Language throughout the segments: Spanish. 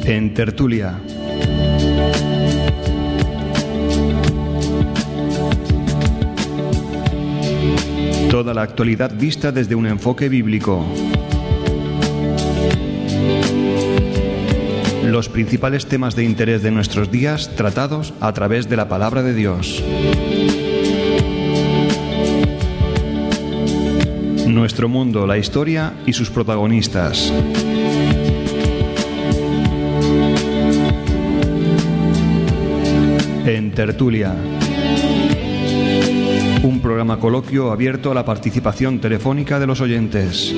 En tertulia. Toda la actualidad vista desde un enfoque bíblico. Los principales temas de interés de nuestros días tratados a través de la palabra de Dios. Nuestro mundo, la historia y sus protagonistas. En tertulia. Un programa coloquio abierto a la participación telefónica de los oyentes.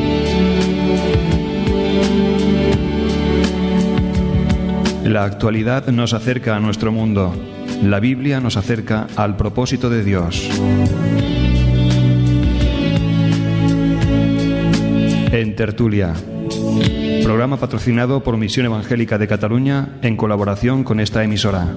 La actualidad nos acerca a nuestro mundo. La Biblia nos acerca al propósito de Dios. En tertulia. Programa patrocinado por Misión Evangélica de Cataluña en colaboración con esta emisora.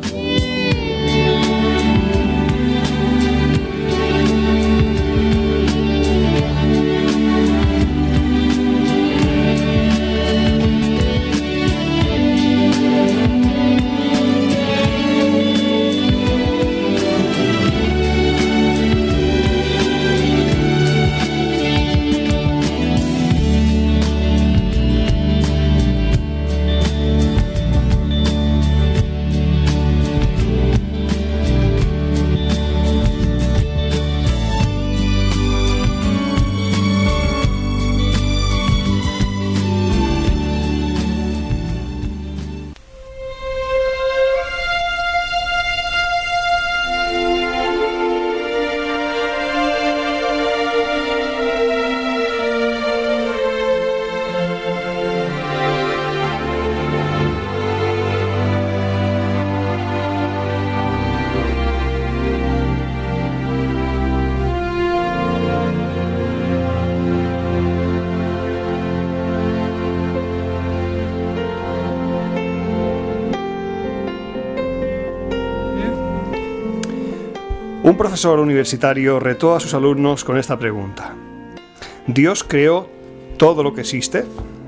Un profesor universitario retó a sus alumnos con esta pregunta: ¿Dios creó todo lo que existe?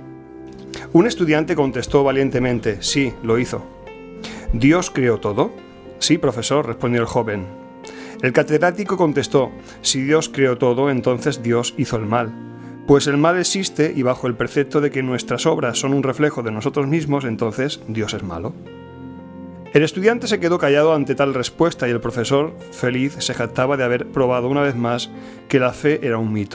Un estudiante contestó valientemente: sí, lo hizo. ¿Dios creó todo? Sí, profesor, respondió el joven. El catedrático contestó: si Dios creó todo, entonces Dios hizo el mal. Pues el mal existe y bajo el precepto de que nuestras obras son un reflejo de nosotros mismos, entonces Dios es malo. El estudiante se quedó callado ante tal respuesta y el profesor, feliz, se jactaba de haber probado una vez más que la fe era un mito.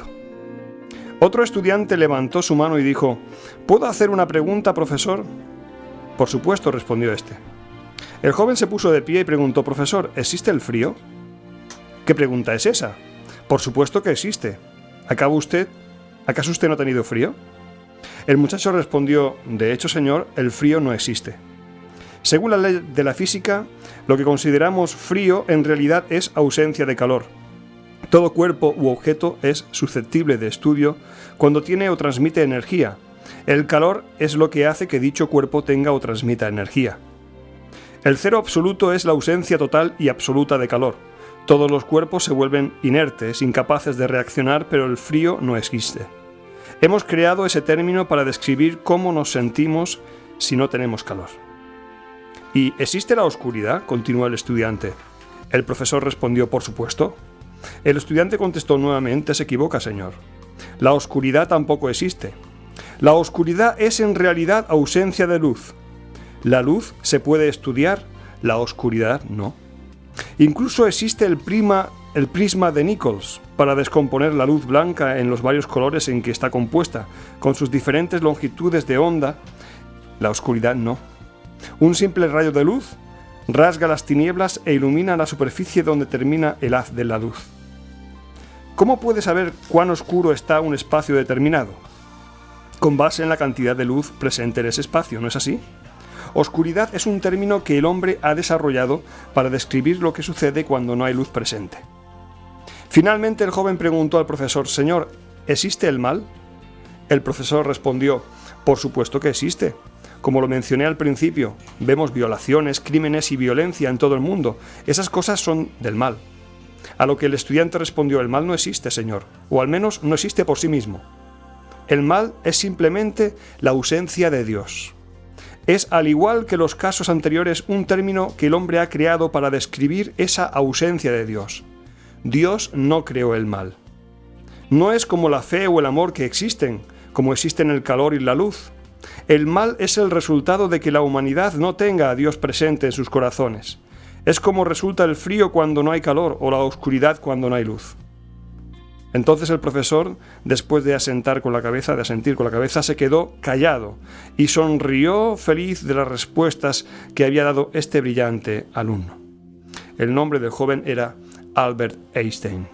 Otro estudiante levantó su mano y dijo: ¿puedo hacer una pregunta, profesor? Por supuesto, respondió este. El joven se puso de pie y preguntó: profesor, ¿existe el frío? ¿Qué pregunta es esa? Por supuesto que existe. ¿Acaso usted no ha tenido frío? El muchacho respondió: de hecho, señor, el frío no existe. Según la ley de la física, lo que consideramos frío en realidad es ausencia de calor. Todo cuerpo u objeto es susceptible de estudio cuando tiene o transmite energía. El calor es lo que hace que dicho cuerpo tenga o transmita energía. El cero absoluto es la ausencia total y absoluta de calor. Todos los cuerpos se vuelven inertes, incapaces de reaccionar, pero el frío no existe. Hemos creado ese término para describir cómo nos sentimos si no tenemos calor. ¿Y existe la oscuridad?, continuó el estudiante. El profesor respondió: por supuesto. El estudiante contestó nuevamente: se equivoca, señor. La oscuridad tampoco existe. La oscuridad es en realidad ausencia de luz. La luz se puede estudiar, la oscuridad no. Incluso existe el prisma de Nichols para descomponer la luz blanca en los varios colores en que está compuesta, con sus diferentes longitudes de onda. La oscuridad no. Un simple rayo de luz rasga las tinieblas e ilumina la superficie donde termina el haz de la luz. ¿Cómo puede saber cuán oscuro está un espacio determinado? Con base en la cantidad de luz presente en ese espacio, ¿no es así? Oscuridad es un término que el hombre ha desarrollado para describir lo que sucede cuando no hay luz presente. Finalmente el joven preguntó al profesor: señor, ¿existe el mal? El profesor respondió: por supuesto que existe. Como lo mencioné al principio, vemos violaciones, crímenes y violencia en todo el mundo. Esas cosas son del mal. A lo que el estudiante respondió: el mal no existe, señor, o al menos no existe por sí mismo. El mal es simplemente la ausencia de Dios. es, al igual que los casos anteriores, un término que el hombre ha creado para describir esa ausencia de Dios. Dios no creó el mal. No es como la fe o el amor que existen, como existen el calor y la luz. El mal es el resultado de que la humanidad no tenga a Dios presente en sus corazones. Es como resulta el frío cuando no hay calor o la oscuridad cuando no hay luz. Entonces el profesor, después de asentir con la cabeza, se quedó callado y sonrió feliz de las respuestas que había dado este brillante alumno. El nombre del joven era Albert Einstein.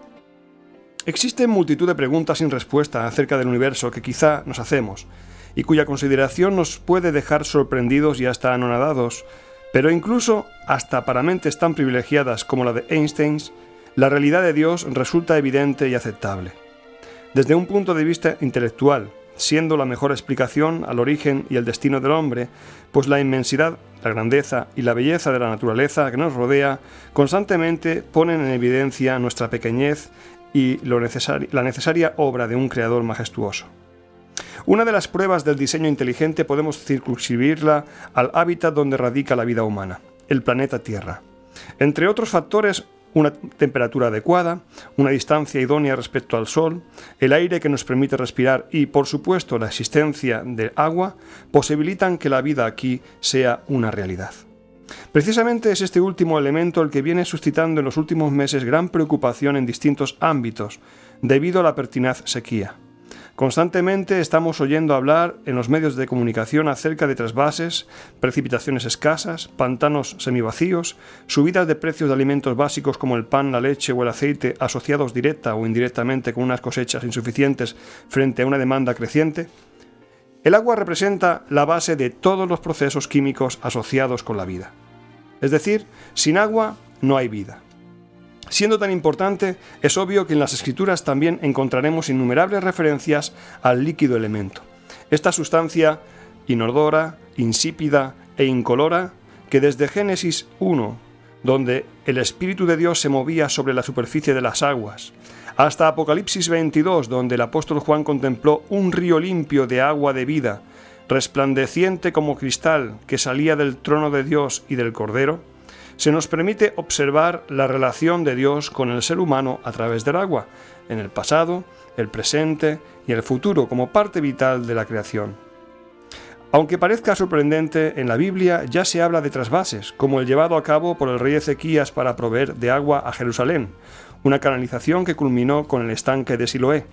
Existen multitud de preguntas sin respuesta acerca del universo que quizá nos hacemos y cuya consideración nos puede dejar sorprendidos y hasta anonadados, pero incluso hasta para mentes tan privilegiadas como la de Einstein, la realidad de Dios resulta evidente y aceptable. Desde un punto de vista intelectual, siendo la mejor explicación al origen y el destino del hombre, pues la inmensidad, la grandeza y la belleza de la naturaleza que nos rodea constantemente ponen en evidencia nuestra pequeñez y la necesaria obra de un creador majestuoso. Una de las pruebas del diseño inteligente podemos circunscribirla al hábitat donde radica la vida humana, el planeta Tierra. Entre otros factores, una temperatura adecuada, una distancia idónea respecto al Sol, el aire que nos permite respirar y, por supuesto, la existencia de agua, posibilitan que la vida aquí sea una realidad. Precisamente es este último elemento el que viene suscitando en los últimos meses gran preocupación en distintos ámbitos, debido a la pertinaz sequía. Constantemente estamos oyendo hablar en los medios de comunicación acerca de trasvases, precipitaciones escasas, pantanos semivacíos, subidas de precios de alimentos básicos como el pan, la leche o el aceite asociados directa o indirectamente con unas cosechas insuficientes frente a una demanda creciente. El agua representa la base de todos los procesos químicos asociados con la vida. Es decir, sin agua no hay vida. Siendo tan importante, es obvio que en las Escrituras también encontraremos innumerables referencias al líquido elemento. Esta sustancia inodora, insípida e incolora que desde Génesis 1, donde el Espíritu de Dios se movía sobre la superficie de las aguas, hasta Apocalipsis 22, donde el apóstol Juan contempló un río limpio de agua de vida, resplandeciente como cristal que salía del trono de Dios y del Cordero, se nos permite observar la relación de Dios con el ser humano a través del agua, en el pasado, el presente y el futuro como parte vital de la creación. Aunque parezca sorprendente, en la Biblia ya se habla de trasvases, como el llevado a cabo por el rey Ezequías para proveer de agua a Jerusalén, una canalización que culminó con el estanque de Siloé.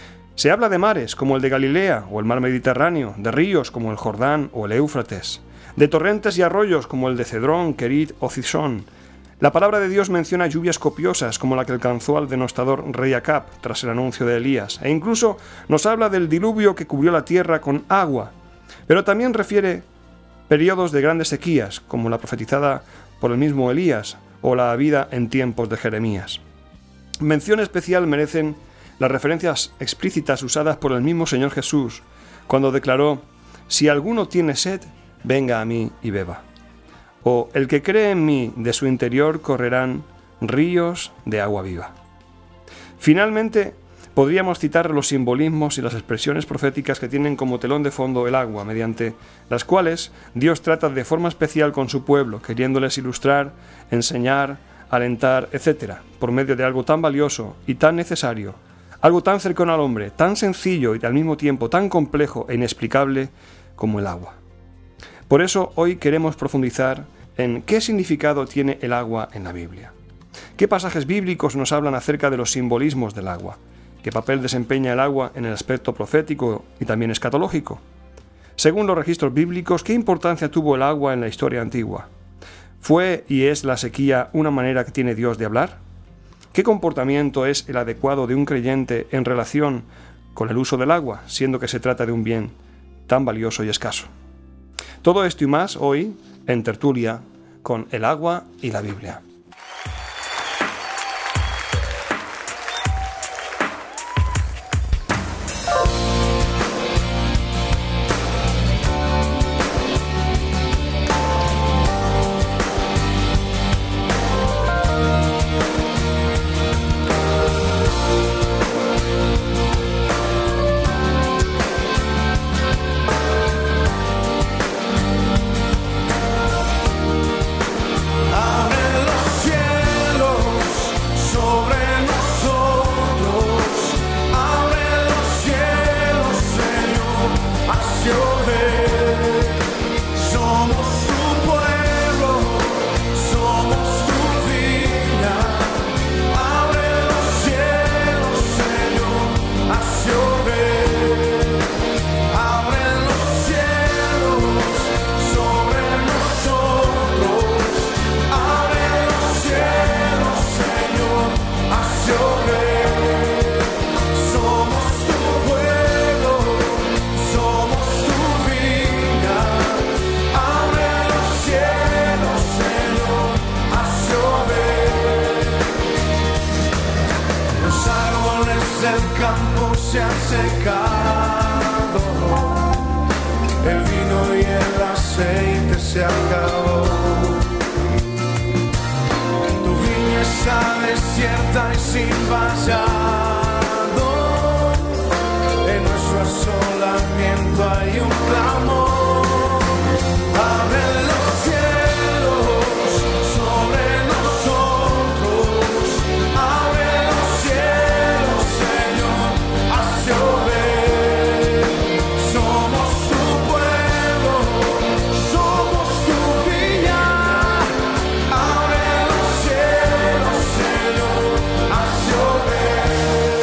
Se habla de mares, como el de Galilea o el mar Mediterráneo, de ríos como el Jordán o el Éufrates, de torrentes y arroyos como el de Cedrón, Querit o Cisón. La palabra de Dios menciona lluvias copiosas como la que alcanzó al denostador rey Acab tras el anuncio de Elías, e incluso nos habla del diluvio que cubrió la tierra con agua, pero también refiere periodos de grandes sequías, como la profetizada por el mismo Elías o la habida en tiempos de Jeremías. Mención especial merecen las referencias explícitas usadas por el mismo Señor Jesús, cuando declaró: «Si alguno tiene sed, venga a mí y beba». O «El que cree en mí, de su interior correrán ríos de agua viva». Finalmente, podríamos citar los simbolismos y las expresiones proféticas que tienen como telón de fondo el agua, mediante las cuales Dios trata de forma especial con su pueblo, queriéndoles ilustrar, enseñar, alentar, etc., por medio de algo tan valioso y tan necesario, algo tan cercano al hombre, tan sencillo y al mismo tiempo tan complejo e inexplicable como el agua. Por eso hoy queremos profundizar en qué significado tiene el agua en la Biblia. ¿Qué pasajes bíblicos nos hablan acerca de los simbolismos del agua? ¿Qué papel desempeña el agua en el aspecto profético y también escatológico? Según los registros bíblicos, ¿qué importancia tuvo el agua en la historia antigua? ¿Fue y es la sequía una manera que tiene Dios de hablar? ¿Qué comportamiento es el adecuado de un creyente en relación con el uso del agua, siendo que se trata de un bien tan valioso y escaso? Todo esto y más hoy en Tertulia con el agua y la Biblia. del campo se han secado, el vino y el aceite se acabó. Tu viña está desierta y sin vallado, en nuestro asolamiento hay un clamor. Abre los cielos sobre nosotros, abre los cielos, Señor, haz llover. Somos tu pueblo, somos tu viña. Abre los cielos, Señor, haz llover.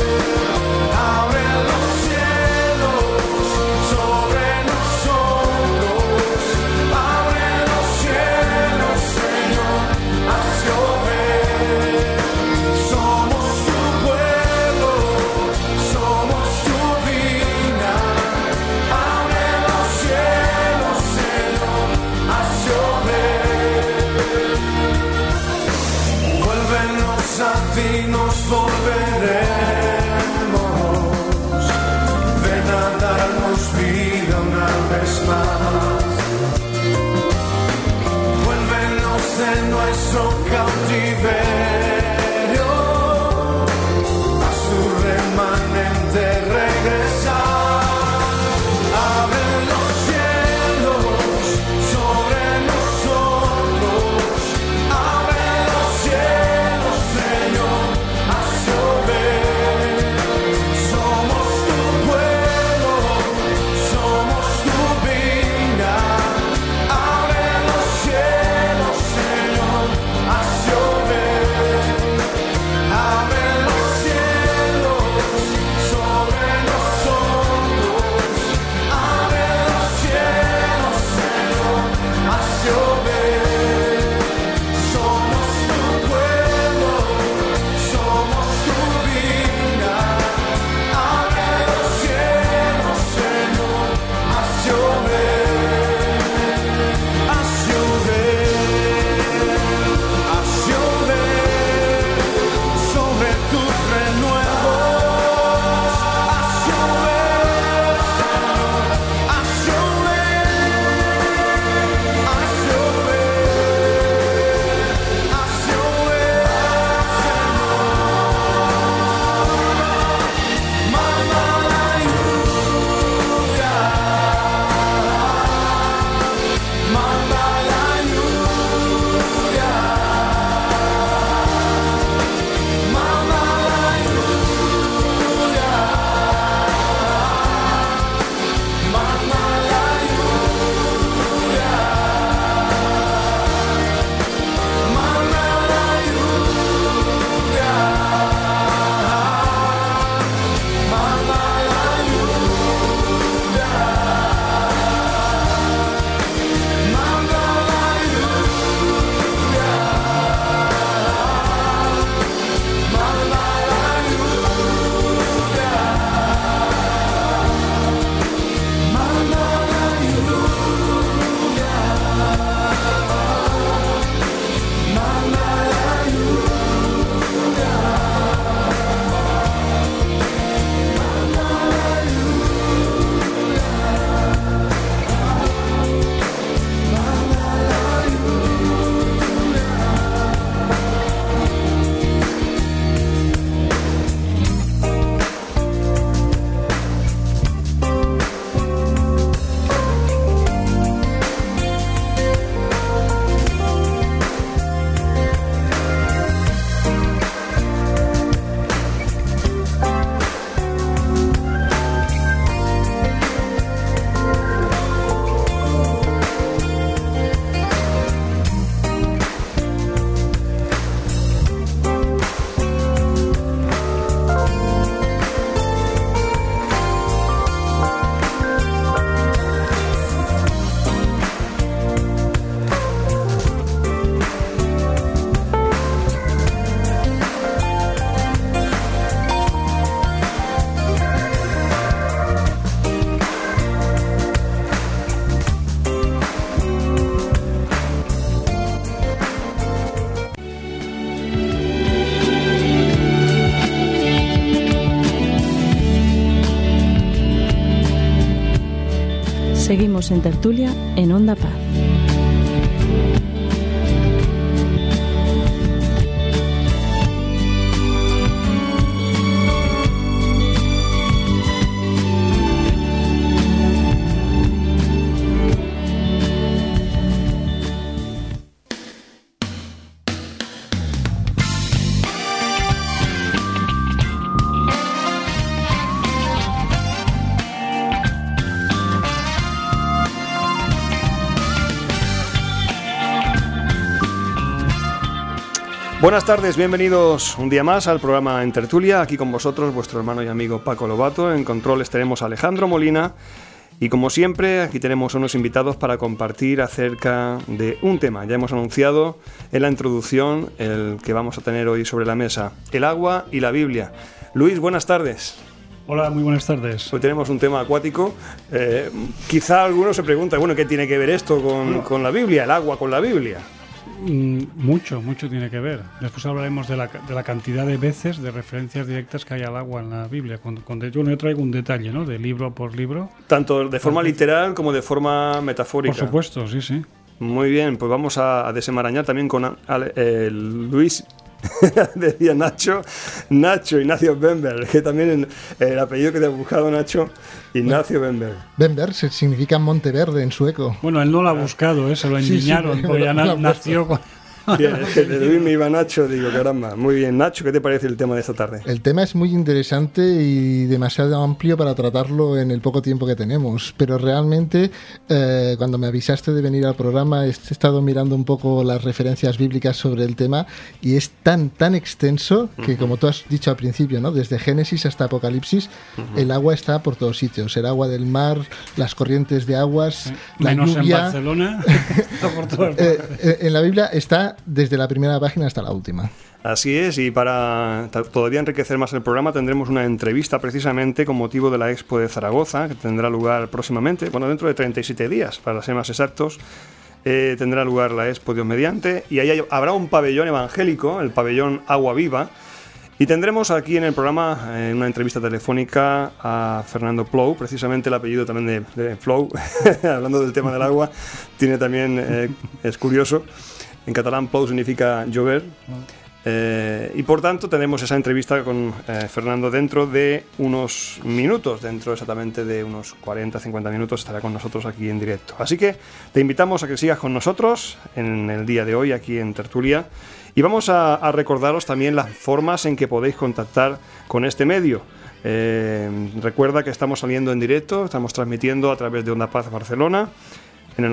Seguimos en tertulia en Onda Paz. Buenas tardes, bienvenidos un día más al programa En Tertulia. Aquí con vosotros, vuestro hermano y amigo Paco Lobato. En controles tenemos a Alejandro Molina. Y como siempre, aquí tenemos unos invitados para compartir acerca de un tema. Ya hemos anunciado en la introducción el que vamos a tener hoy sobre la mesa: el agua y la Biblia. Luis, buenas tardes. Hola, muy buenas tardes. Hoy tenemos un tema acuático. Quizá alguno se pregunta, bueno, ¿qué tiene que ver esto con la Biblia, el agua con la Biblia? Mucho tiene que ver. Después hablaremos de la cantidad de veces, de referencias directas que hay al agua en la Biblia. Yo traigo un detalle, ¿no? De libro por libro. Tanto de forma literal como de forma metafórica. Por supuesto, sí. Muy bien, pues vamos a desenmarañar también con Luis. Decía Nacho Ignacio Bemberg, que también el apellido que te ha buscado, Nacho, Ignacio Bemberg. Bemberg significa Monteverde en sueco. Bueno, él no lo ha buscado, se lo endiñaron, porque ya nació con... Bien, es que de Luis me iba Nacho, digo, caramba. Muy bien, Nacho, ¿qué te parece el tema de esta tarde? El tema es muy interesante y demasiado amplio para tratarlo en el poco tiempo que tenemos, pero realmente cuando me avisaste de venir al programa he estado mirando un poco las referencias bíblicas sobre el tema y es tan extenso que, como tú has dicho al principio, ¿no? Desde Génesis hasta Apocalipsis, el agua está por todos sitios, el agua del mar, las corrientes de aguas, la menos lluvia. En Barcelona, está por todo en la Biblia está desde la primera página hasta la última. Así es, y para todavía enriquecer más el programa tendremos una entrevista precisamente con motivo de la Expo de Zaragoza, que tendrá lugar próximamente, dentro de 37 días, para ser más exactos. Tendrá lugar la Expo, Dios mediante, y ahí habrá un pabellón evangélico, el pabellón Agua Viva, y tendremos aquí en el programa una entrevista telefónica a Fernando Plou, precisamente el apellido también de Plou, hablando del tema del agua, tiene también, es curioso. En catalán, Plou significa llover. Y por tanto tendremos esa entrevista con Fernando dentro de unos minutos, dentro exactamente de unos 40-50 minutos estará con nosotros aquí en directo. Así que te invitamos a que sigas con nosotros en el día de hoy aquí en Tertulia y vamos a recordaros también las formas en que podéis contactar con este medio. Recuerda que estamos saliendo en directo, estamos transmitiendo a través de Onda Paz Barcelona en el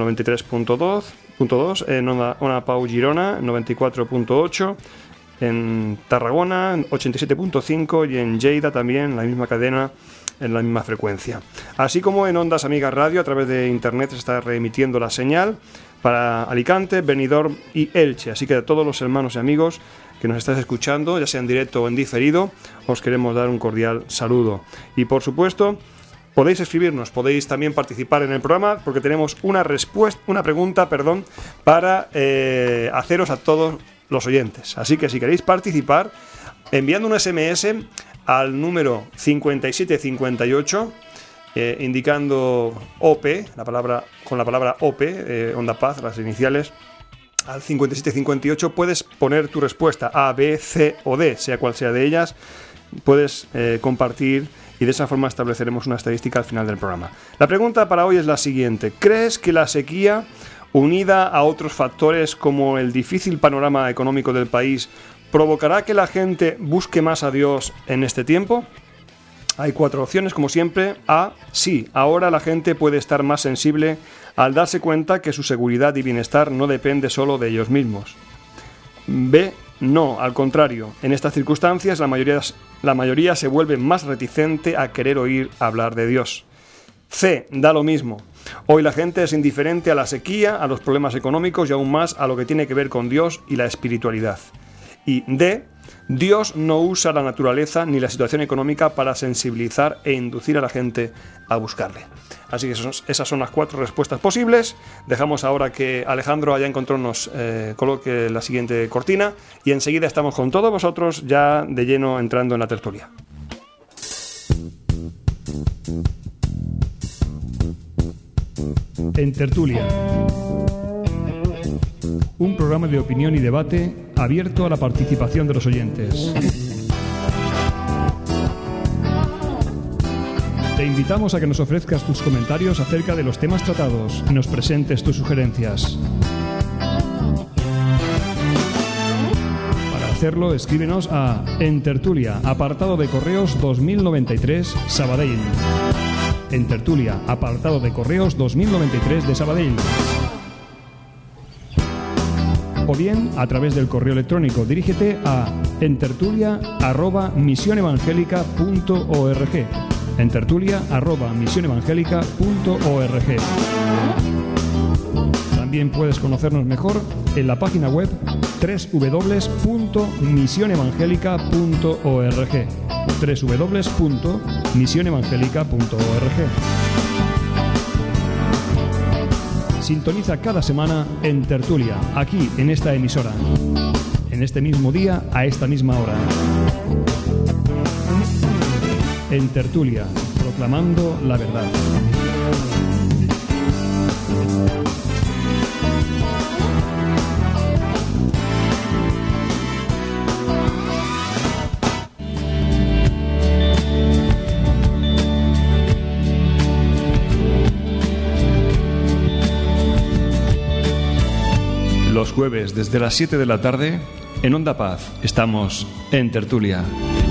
93.2, en Ona Pau Girona 94.8, en Tarragona 87.5 y en Lleida también, la misma cadena, en la misma frecuencia. Así como en Ondas Amigas Radio, a través de internet se está reemitiendo la señal para Alicante, Benidorm y Elche. Así que a todos los hermanos y amigos que nos estáis escuchando, ya sea en directo o en diferido, os queremos dar un cordial saludo. Y por supuesto, podéis escribirnos, podéis también participar en el programa porque tenemos una pregunta para haceros a todos los oyentes. Así que si queréis participar, enviando un SMS al número 5758, indicando OP, con la palabra OP, Onda Paz, las iniciales, al 5758 puedes poner tu respuesta A, B, C o D, sea cual sea de ellas, puedes compartir y de esa forma estableceremos una estadística al final del programa. La pregunta para hoy es la siguiente: ¿crees que la sequía, unida a otros factores como el difícil panorama económico del país, provocará que la gente busque más a Dios en este tiempo? Hay 4 opciones, como siempre. A, sí, ahora la gente puede estar más sensible al darse cuenta que su seguridad y bienestar no depende solo de ellos mismos. B, no, al contrario, en estas circunstancias la mayoría se vuelve más reticente a querer oír hablar de Dios. C, da lo mismo. Hoy la gente es indiferente a la sequía, a los problemas económicos y aún más a lo que tiene que ver con Dios y la espiritualidad. Y D, Dios no usa la naturaleza ni la situación económica para sensibilizar e inducir a la gente a buscarle. Así que esas son las 4 respuestas posibles. Dejamos ahora que Alejandro allá en control nos coloque la siguiente cortina y enseguida estamos con todos vosotros ya de lleno entrando en la tertulia. En Tertulia. Un programa de opinión y debate abierto a la participación de los oyentes. Te invitamos a que nos ofrezcas tus comentarios acerca de los temas tratados y nos presentes tus sugerencias. Para hacerlo, escríbenos a En Tertulia, apartado de correos 2093, Sabadell. En Tertulia, apartado de correos 2093 de Sabadell. O bien, a través del correo electrónico, dirígete a entertulia@misionevangelica.org. entertulia@misionevangelica.org. También puedes conocernos mejor en la página web www.misionevangelica.org. www.misionevangelica.org. Sintoniza cada semana En Tertulia, aquí en esta emisora, en este mismo día, a esta misma hora. En Tertulia, proclamando la verdad. Los jueves, desde las 7 de la tarde, en Onda Paz, estamos En Tertulia.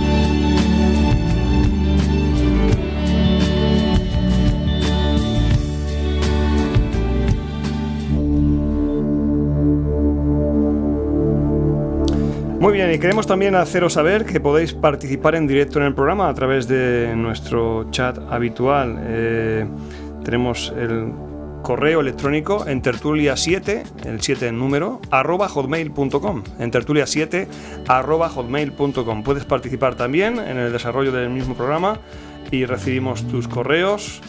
Muy bien, y queremos también haceros saber que podéis participar en directo en el programa a través de nuestro chat habitual. Tenemos el correo electrónico entertulia7, el 7 en número, @hotmail.com, entertulia7 @hotmail.com. Puedes participar también en el desarrollo del mismo programa y recibimos tus correos,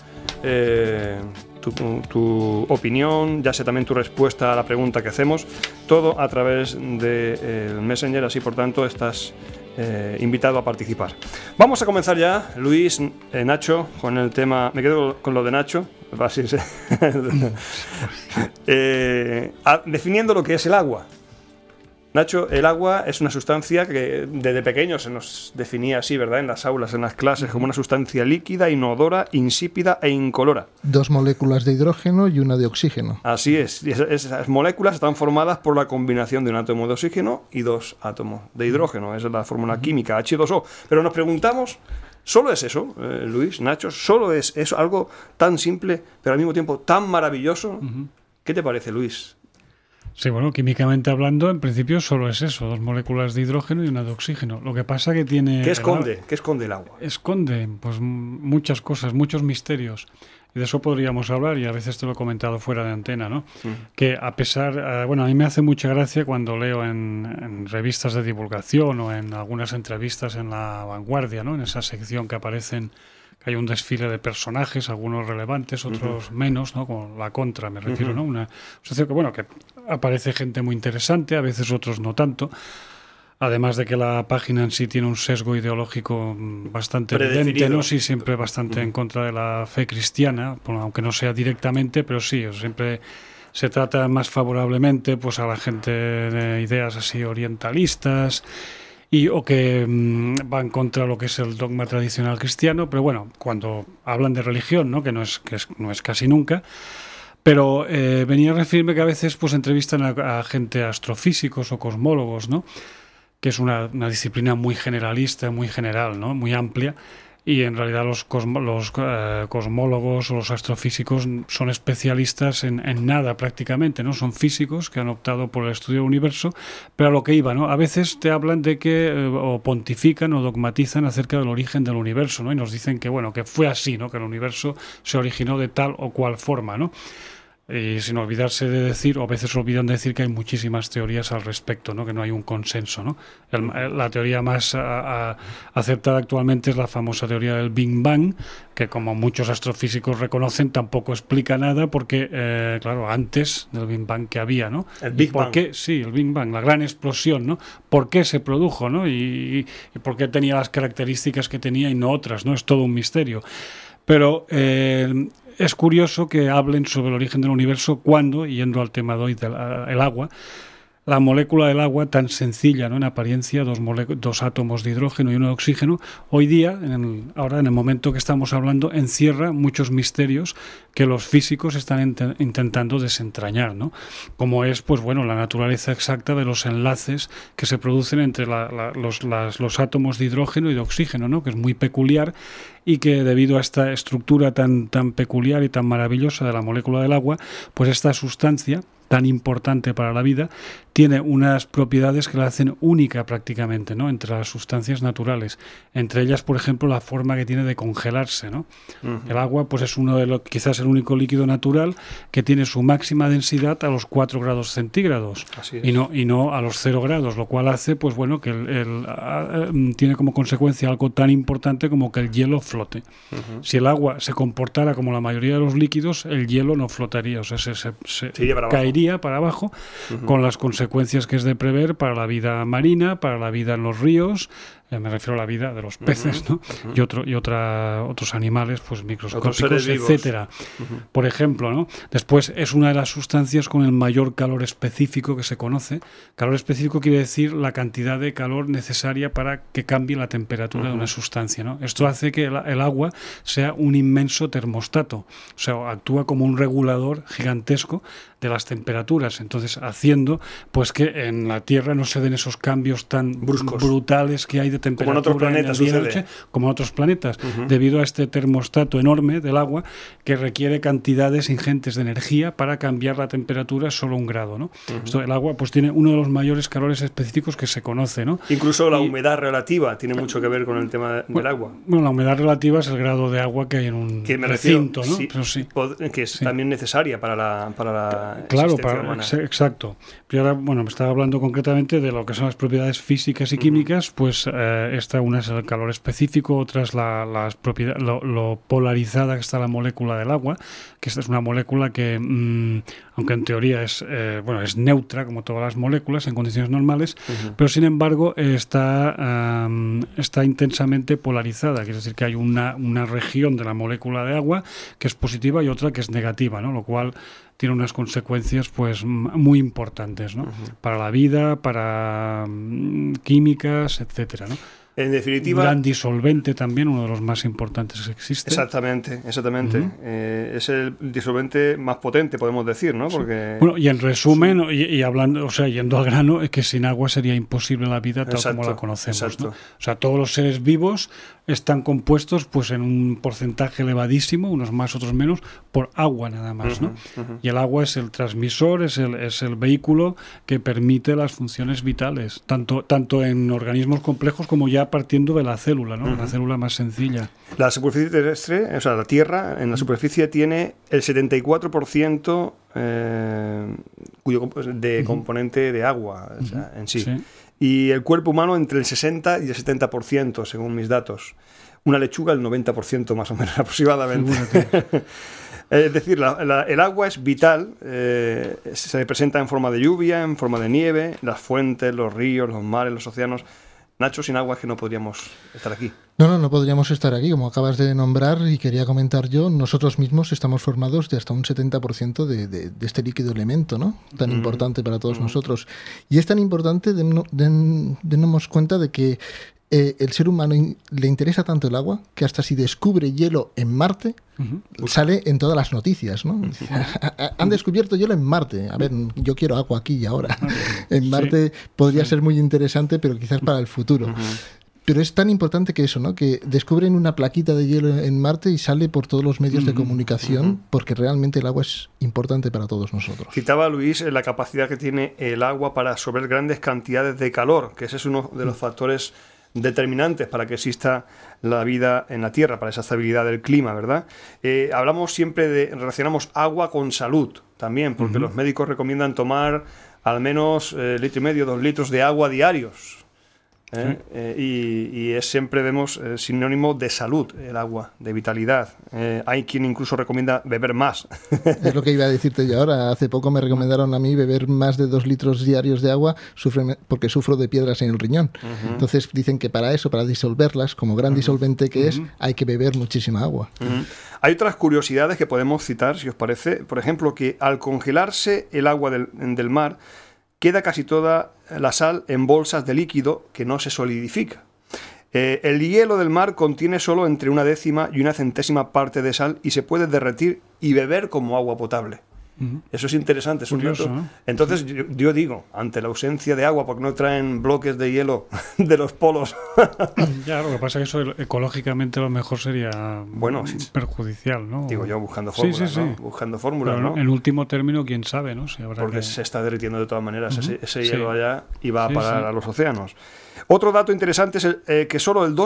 tu opinión, ya sea también tu respuesta a la pregunta que hacemos, todo a través del Messenger, así por tanto estás invitado a participar. Vamos a comenzar ya, Luis, Nacho, con el tema. Me quedo con lo de Nacho, así definiendo lo que es el agua. Nacho, el agua es una sustancia que desde pequeño se nos definía así, ¿verdad? En las aulas, en las clases, como una sustancia líquida, inodora, insípida e incolora. 2 moléculas de hidrógeno y una de oxígeno. Así es. Y esas moléculas están formadas por la combinación de un átomo de oxígeno y 2 átomos de hidrógeno. Esa es la fórmula química, H2O. Pero nos preguntamos, ¿solo es eso, Luis, Nacho? ¿Solo es eso, algo tan simple, pero al mismo tiempo tan maravilloso? ¿Qué te parece, Luis? Sí, bueno, químicamente hablando, en principio solo es eso, 2 moléculas de hidrógeno y una de oxígeno. Lo que pasa que tiene... ¿Qué esconde el agua? Esconde, pues muchas cosas, muchos misterios. Y de eso podríamos hablar, y a veces te lo he comentado fuera de antena, ¿no? Que a pesar... bueno, a mí me hace mucha gracia cuando leo en revistas de divulgación o en algunas entrevistas en La Vanguardia, ¿no? En esa sección que aparecen... Hay un desfile de personajes, algunos relevantes, otros menos, ¿no? Como La Contra, me refiero, ¿no? Una asociación que, bueno, que aparece gente muy interesante, a veces otros no tanto. Además de que la página en sí tiene un sesgo ideológico bastante evidente, ¿no? Sí, siempre bastante en contra de la fe cristiana, bueno, aunque no sea directamente, pero sí, siempre se trata más favorablemente pues a la gente de ideas así orientalistas, o que van contra lo que es el dogma tradicional cristiano, pero bueno, cuando hablan de religión, ¿no? que no es casi nunca, pero venía a referirme que a veces pues entrevistan a gente, astrofísicos o cosmólogos, ¿no? Que es una disciplina muy generalista, muy general, ¿no? Muy amplia, y en realidad los cosmólogos o los astrofísicos son especialistas en nada prácticamente, ¿no? Son físicos que han optado por el estudio del universo, pero a lo que iba, ¿no? A veces te hablan de que o pontifican o dogmatizan acerca del origen del universo, ¿no? Y nos dicen que, bueno, que fue así, ¿no? Que el universo se originó de tal o cual forma, ¿no? Y sin olvidarse de decir, o a veces olvidan de decir, que hay muchísimas teorías al respecto, ¿no? Que no hay un consenso, ¿no? La teoría más aceptada actualmente es la famosa teoría del Big Bang, que como muchos astrofísicos reconocen, tampoco explica nada porque, claro, antes del Big Bang que había, ¿no? El Big Bang. Sí, el Big Bang, la gran explosión, ¿no? ¿Por qué se produjo, ¿no? Y por qué tenía las características que tenía y no otras, ¿no? Es todo un misterio. Pero es curioso que hablen sobre el origen del universo cuando, yendo al tema de hoy del agua, la molécula del agua, tan sencilla, ¿no?, en apariencia, dos átomos de hidrógeno y uno de oxígeno, hoy día, ahora en el momento que estamos hablando, encierra muchos misterios que los físicos están intentando desentrañar, ¿no? Como es, pues bueno, la naturaleza exacta de los enlaces que se producen entre los átomos de hidrógeno y de oxígeno, ¿no?, que es muy peculiar y que debido a esta estructura tan peculiar y tan maravillosa de la molécula del agua, pues esta sustancia tan importante para la vida, tiene unas propiedades que la hacen única prácticamente, ¿no?, entre las sustancias naturales. Entre ellas, por ejemplo, la forma que tiene de congelarse, ¿no? El agua, pues es quizás el único líquido natural que tiene su máxima densidad a los 4 grados centígrados y no a los 0 grados, lo cual hace, pues bueno, que tiene como consecuencia algo tan importante como que el hielo flote. Si el agua se comportara como la mayoría de los líquidos, el hielo no flotaría, o sea, se caería para abajo, con las consecuencias que es de prever para la vida marina, para la vida en los ríos, me refiero a la vida de los peces, ¿no? Y otros animales, pues microscópicos, etcétera. Por ejemplo, ¿no? Después es una de las sustancias con el mayor calor específico que se conoce. Calor específico quiere decir la cantidad de calor necesaria para que cambie la temperatura de una sustancia, ¿no? Esto hace que el agua sea un inmenso termostato, o sea, actúa como un regulador gigantesco de las temperaturas, entonces haciendo pues que en la Tierra no se den esos cambios tan brutales que hay de temperatura como en otros planetas sucede, como en otros planetas, debido a este termostato enorme del agua que requiere cantidades ingentes de energía para cambiar la temperatura solo 1 grado, ¿no? Esto, el agua pues tiene uno de los mayores calores específicos que se conoce, ¿no? Incluso la humedad relativa tiene mucho que ver con el tema del agua. Bueno, la humedad relativa es el grado de agua que hay en un recinto, ¿no? Sí, pero que es también necesaria para la claro, humana. Exacto. Pero ahora, bueno, me estaba hablando concretamente de lo que son las propiedades físicas y químicas, pues una es el calor específico, otra es las propiedades, lo polarizada que está la molécula del agua, que esta es una molécula que, aunque en teoría es neutra, como todas las moléculas en condiciones normales, pero sin embargo está intensamente polarizada, quiere decir que hay una región de la molécula de agua que es positiva y otra que es negativa, ¿no? Lo cual tiene unas consecuencias pues muy importantes, ¿no? Para la vida, para químicas, etcétera, ¿no? En definitiva, un gran disolvente también, uno de los más importantes que existe. Exactamente. Es el disolvente más potente, podemos decir, ¿no? Porque bueno, y en resumen, y hablando, o sea, yendo al grano, es que sin agua sería imposible la vida tal como la conocemos, ¿no? O sea, todos los seres vivos están compuestos pues en un porcentaje elevadísimo, unos más, otros menos, por agua nada más, ¿no? Y el agua es el transmisor, es el vehículo que permite las funciones vitales, tanto en organismos complejos como ya partiendo de la célula, ¿no? La célula más sencilla. La superficie terrestre, o sea, la Tierra, en la superficie tiene el 74% de componente de agua, o sea, en sí. Y el cuerpo humano entre el 60 y el 70%, según mis datos. Una lechuga el 90% más o menos aproximadamente. Es decir, el agua es vital, se presenta en forma de lluvia, en forma de nieve, las fuentes, los ríos, los mares, los océanos. Nacho, sin agua es que no podríamos estar aquí. No podríamos estar aquí, como acabas de nombrar, y quería comentar yo, nosotros mismos estamos formados de hasta un 70% de este líquido elemento, ¿no? Tan importante para todos nosotros. Y es tan importante darnos cuenta de que el ser humano le interesa tanto el agua que hasta si descubre hielo en Marte, sale en todas las noticias, ¿no? Han descubierto hielo en Marte. A ver, yo quiero agua aquí y ahora. En Marte podría ser muy interesante, pero quizás para el futuro. Pero es tan importante que eso, ¿no? Que descubren una plaquita de hielo en Marte y sale por todos los medios de comunicación, porque realmente el agua es importante para todos nosotros. Citaba Luis la capacidad que tiene el agua para absorber grandes cantidades de calor, que ese es uno de los factores determinantes para que exista la vida en la Tierra, para esa estabilidad del clima, ¿verdad? Hablamos siempre relacionamos agua con salud también, porque los médicos recomiendan tomar al menos 1,5 litros, 2 litros de agua diarios. Y es siempre vemos sinónimo de salud el agua, de vitalidad. Hay quien incluso recomienda beber más. Es lo que iba a decirte yo ahora. Hace poco me recomendaron a mí beber más de 2 litros diarios de agua porque sufro de piedras en el riñón. Entonces dicen que para eso, para disolverlas, como gran disolvente que es, hay que beber muchísima agua. Hay otras curiosidades que podemos citar, si os parece. Por ejemplo, que al congelarse el agua del mar, queda casi toda la sal en bolsas de líquido que no se solidifica. El hielo del mar contiene solo entre 1/10 y 1/100 parte de sal y se puede derretir y beber como agua potable. Eso es interesante, es curioso, un dato. ¿no? Entonces yo digo, ante la ausencia de agua, porque no traen bloques de hielo de los polos. Ya, lo que pasa es que eso ecológicamente a lo mejor sería perjudicial, ¿no? Digo yo, buscando fórmulas, sí. ¿no? Buscando fórmulas, Pero ¿no? en último término, quién sabe, ¿no? Si habrá Porque se está derritiendo de todas maneras ese Sí. hielo allá y va a parar a los océanos. Otro dato interesante es que solo el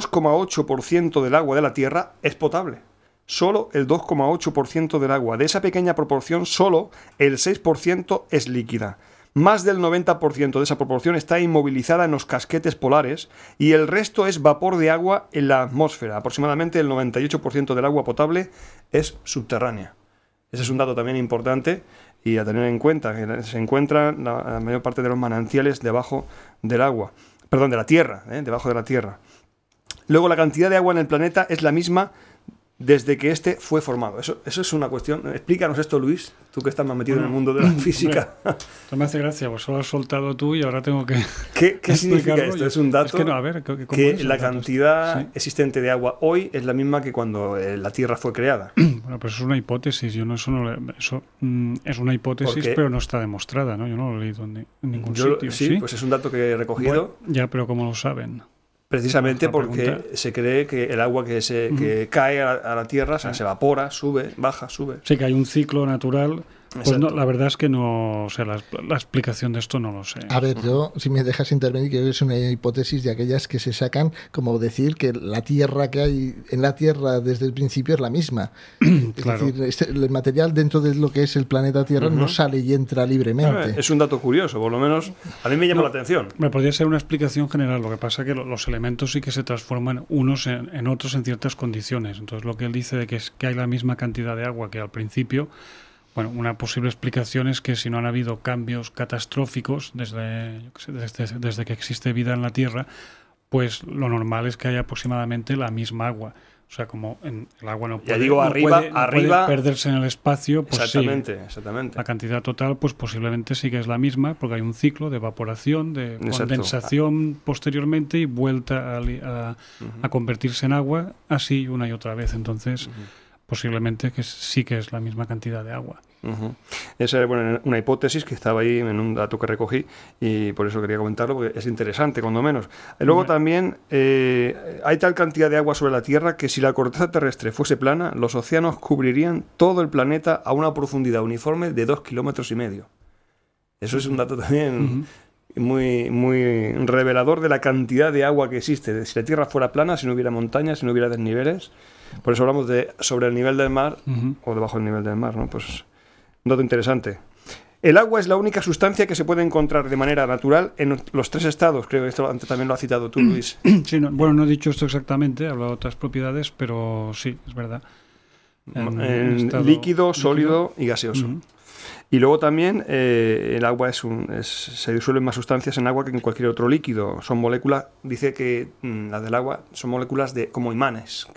2,8% del agua de la Tierra es potable. Solo el 2,8% del agua. De esa pequeña proporción, solo el 6% es líquida. Más del 90% de esa proporción está inmovilizada en los casquetes polares y el resto es vapor de agua en la atmósfera. Aproximadamente el 98% del agua potable es subterránea. Ese es un dato también importante y a tener en cuenta, que se encuentran la mayor parte de los manantiales debajo del agua. Perdón, de la Tierra, debajo de la Tierra. Luego, la cantidad de agua en el planeta es la misma desde que este fue formado. Eso es una cuestión. Explícanos esto, Luis, tú que estás más metido en el mundo de la física. No me hace gracia, pues solo has soltado tú y ahora tengo que... ¿Qué significa esto? Es un dato es que no, a ver, ¿cómo que es la el dato? cantidad Sí. existente de agua hoy es la misma que cuando la Tierra fue creada. Bueno, pues es una hipótesis. Yo no, eso es una hipótesis, Porque- pero no está demostrada, ¿no? Yo no lo he leído en ningún Yo, sitio. sí, pues es un dato que he recogido. Bueno, ya, pero ¿cómo lo saben? Precisamente Otra porque pregunta. se cree que el agua que cae a la Tierra se evapora, sube, baja, sube. Sí que hay un ciclo natural. Pues Exacto. no, la verdad es que no, o sea, la explicación de esto no lo sé. A ver, yo, si me dejas intervenir, creo que es una hipótesis de aquellas que se sacan como decir que la Tierra que hay en la Tierra desde el principio es la misma. Claro. Es decir, el material dentro de lo que es el planeta Tierra no sale y entra libremente. Es un dato curioso, por lo menos a mí me llama la atención. Me podría ser una explicación general. Lo que pasa es que los elementos sí que se transforman unos en otros en ciertas condiciones. Entonces, lo que él dice de que es que hay la misma cantidad de agua que al principio, bueno, una posible explicación es que si no han habido cambios catastróficos desde que existe vida en la Tierra, pues lo normal es que haya aproximadamente la misma agua. O sea, como el agua no puede, arriba, puede perderse en el espacio, pues exactamente. la cantidad total, pues posiblemente sí que es la misma, porque hay un ciclo de evaporación, de Exacto. condensación posteriormente y vuelta a convertirse en agua, así una y otra vez. Entonces, posiblemente que sí que es la misma cantidad de agua. Esa era una hipótesis que estaba ahí en un dato que recogí y por eso quería comentarlo, porque es interesante, cuando menos. Luego también hay tal cantidad de agua sobre la Tierra que si la corteza terrestre fuese plana, los océanos cubrirían todo el planeta a una profundidad uniforme de 2,5 kilómetros. Eso es un dato también muy, muy revelador de la cantidad de agua que existe. Si la Tierra fuera plana, si no hubiera montañas, si no hubiera desniveles. Por eso hablamos de sobre el nivel del mar o debajo del nivel del mar, ¿no? Pues un dato interesante. El agua es la única sustancia que se puede encontrar de manera natural en los 3 estados. Creo que esto antes también lo has citado tú, Luis. Sí, bueno, no he dicho esto exactamente, he hablado de otras propiedades, pero sí, es verdad. En líquido, sólido y gaseoso. Y luego también el agua se disuelven más sustancias en agua que en cualquier otro líquido. Son moléculas, dice que las del agua son moléculas como imanes,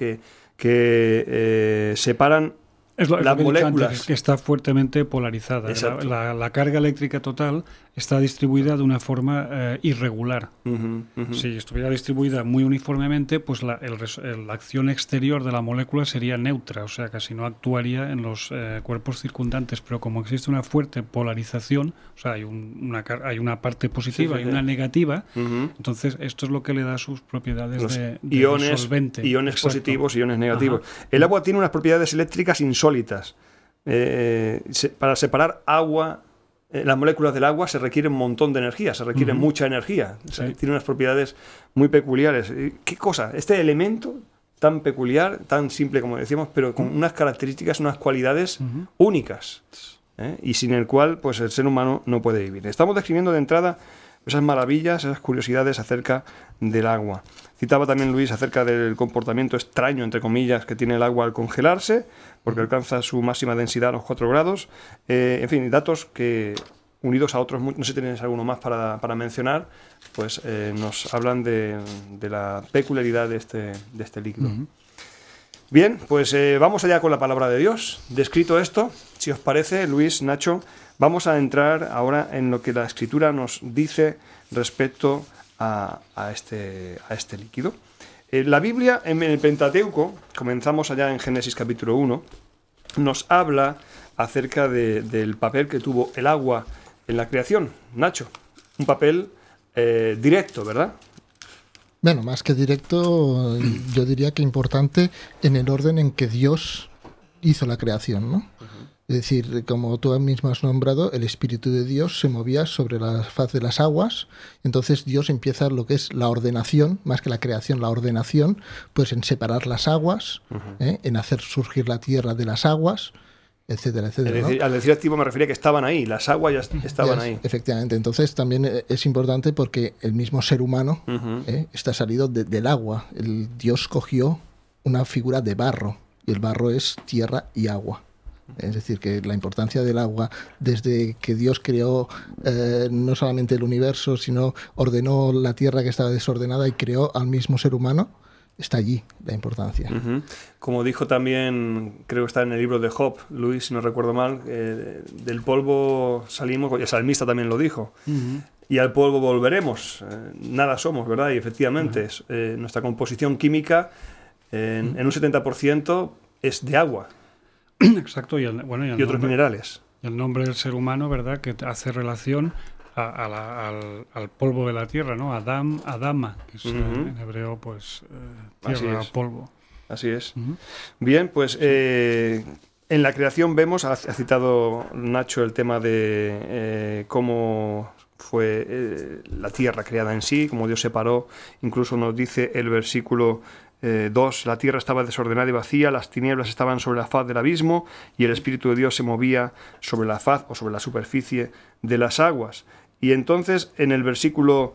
que separan Es lo las que he dicho moléculas. antes, que está fuertemente polarizada. Exacto. La carga eléctrica total está distribuida de una forma irregular. Si estuviera distribuida muy uniformemente, pues la acción exterior de la molécula sería neutra, o sea, casi no actuaría en los cuerpos circundantes. Pero como existe una fuerte polarización, o sea, hay una parte positiva y una negativa, entonces esto es lo que le da sus propiedades de disolvente. Iones Exacto. positivos, iones negativos. El agua tiene unas propiedades eléctricas insólitas. Para separar agua, las moléculas del agua se requiere un montón de energía, se requiere mucha energía. O sea, tiene unas propiedades muy peculiares. ¿Qué cosa? Este elemento tan peculiar, tan simple como decíamos, pero con unas características, unas cualidades únicas, y sin el cual pues el ser humano no puede vivir. Estamos describiendo de entrada esas maravillas, esas curiosidades acerca del agua. Citaba también Luis acerca del comportamiento extraño, entre comillas, que tiene el agua al congelarse, porque alcanza su máxima densidad a los 4 grados. En fin, datos que, unidos a otros, no sé si tienes alguno más para mencionar, pues nos hablan de la peculiaridad de este líquido. Uh-huh. Bien, pues vamos allá con la palabra de Dios. Descrito esto, si os parece, Luis, Nacho, vamos a entrar ahora en lo que la Escritura nos dice respecto a este líquido. La Biblia, en el Pentateuco, comenzamos allá en Génesis capítulo 1, nos habla acerca del papel que tuvo el agua en la creación. Nacho, un papel directo, ¿verdad? Bueno, más que directo, yo diría que importante en el orden en que Dios hizo la creación, ¿no? Uh-huh. Es decir, como tú mismo has nombrado, el Espíritu de Dios se movía sobre la faz de las aguas, entonces Dios empieza lo que es la ordenación, más que la creación, la ordenación, pues en separar las aguas, uh-huh. En hacer surgir la tierra de las aguas, etcétera, etcétera. Decir, ¿no? Al decir activo me refería que estaban ahí, las aguas ya estaban ahí. Efectivamente, entonces también es importante porque el mismo ser humano uh-huh. Está salido del agua. Dios cogió una figura de barro, y el barro es tierra y agua. Es decir, que la importancia del agua, desde que Dios creó no solamente el universo, sino ordenó la tierra que estaba desordenada y creó al mismo ser humano, está allí la importancia. Uh-huh. Como dijo también, creo que está en el libro de Job, Luis, si no recuerdo mal, del polvo salimos, y el salmista también lo dijo, uh-huh. Y al polvo volveremos, nada somos, ¿verdad? Y efectivamente, uh-huh. Nuestra composición química en un 70% es de agua. Exacto, y otros nombre, minerales. Y el nombre del ser humano, ¿verdad?, que hace relación al polvo de la tierra, ¿no? Adama, que es uh-huh. En hebreo, pues, tierra, polvo. Así es. Uh-huh. Bien, pues en la creación vemos, ha citado Nacho el tema de cómo fue la tierra creada en sí, cómo Dios separó, incluso nos dice el versículo 2, la tierra estaba desordenada y vacía, las tinieblas estaban sobre la faz del abismo y el Espíritu de Dios se movía sobre la faz o sobre la superficie de las aguas. Y entonces en el versículo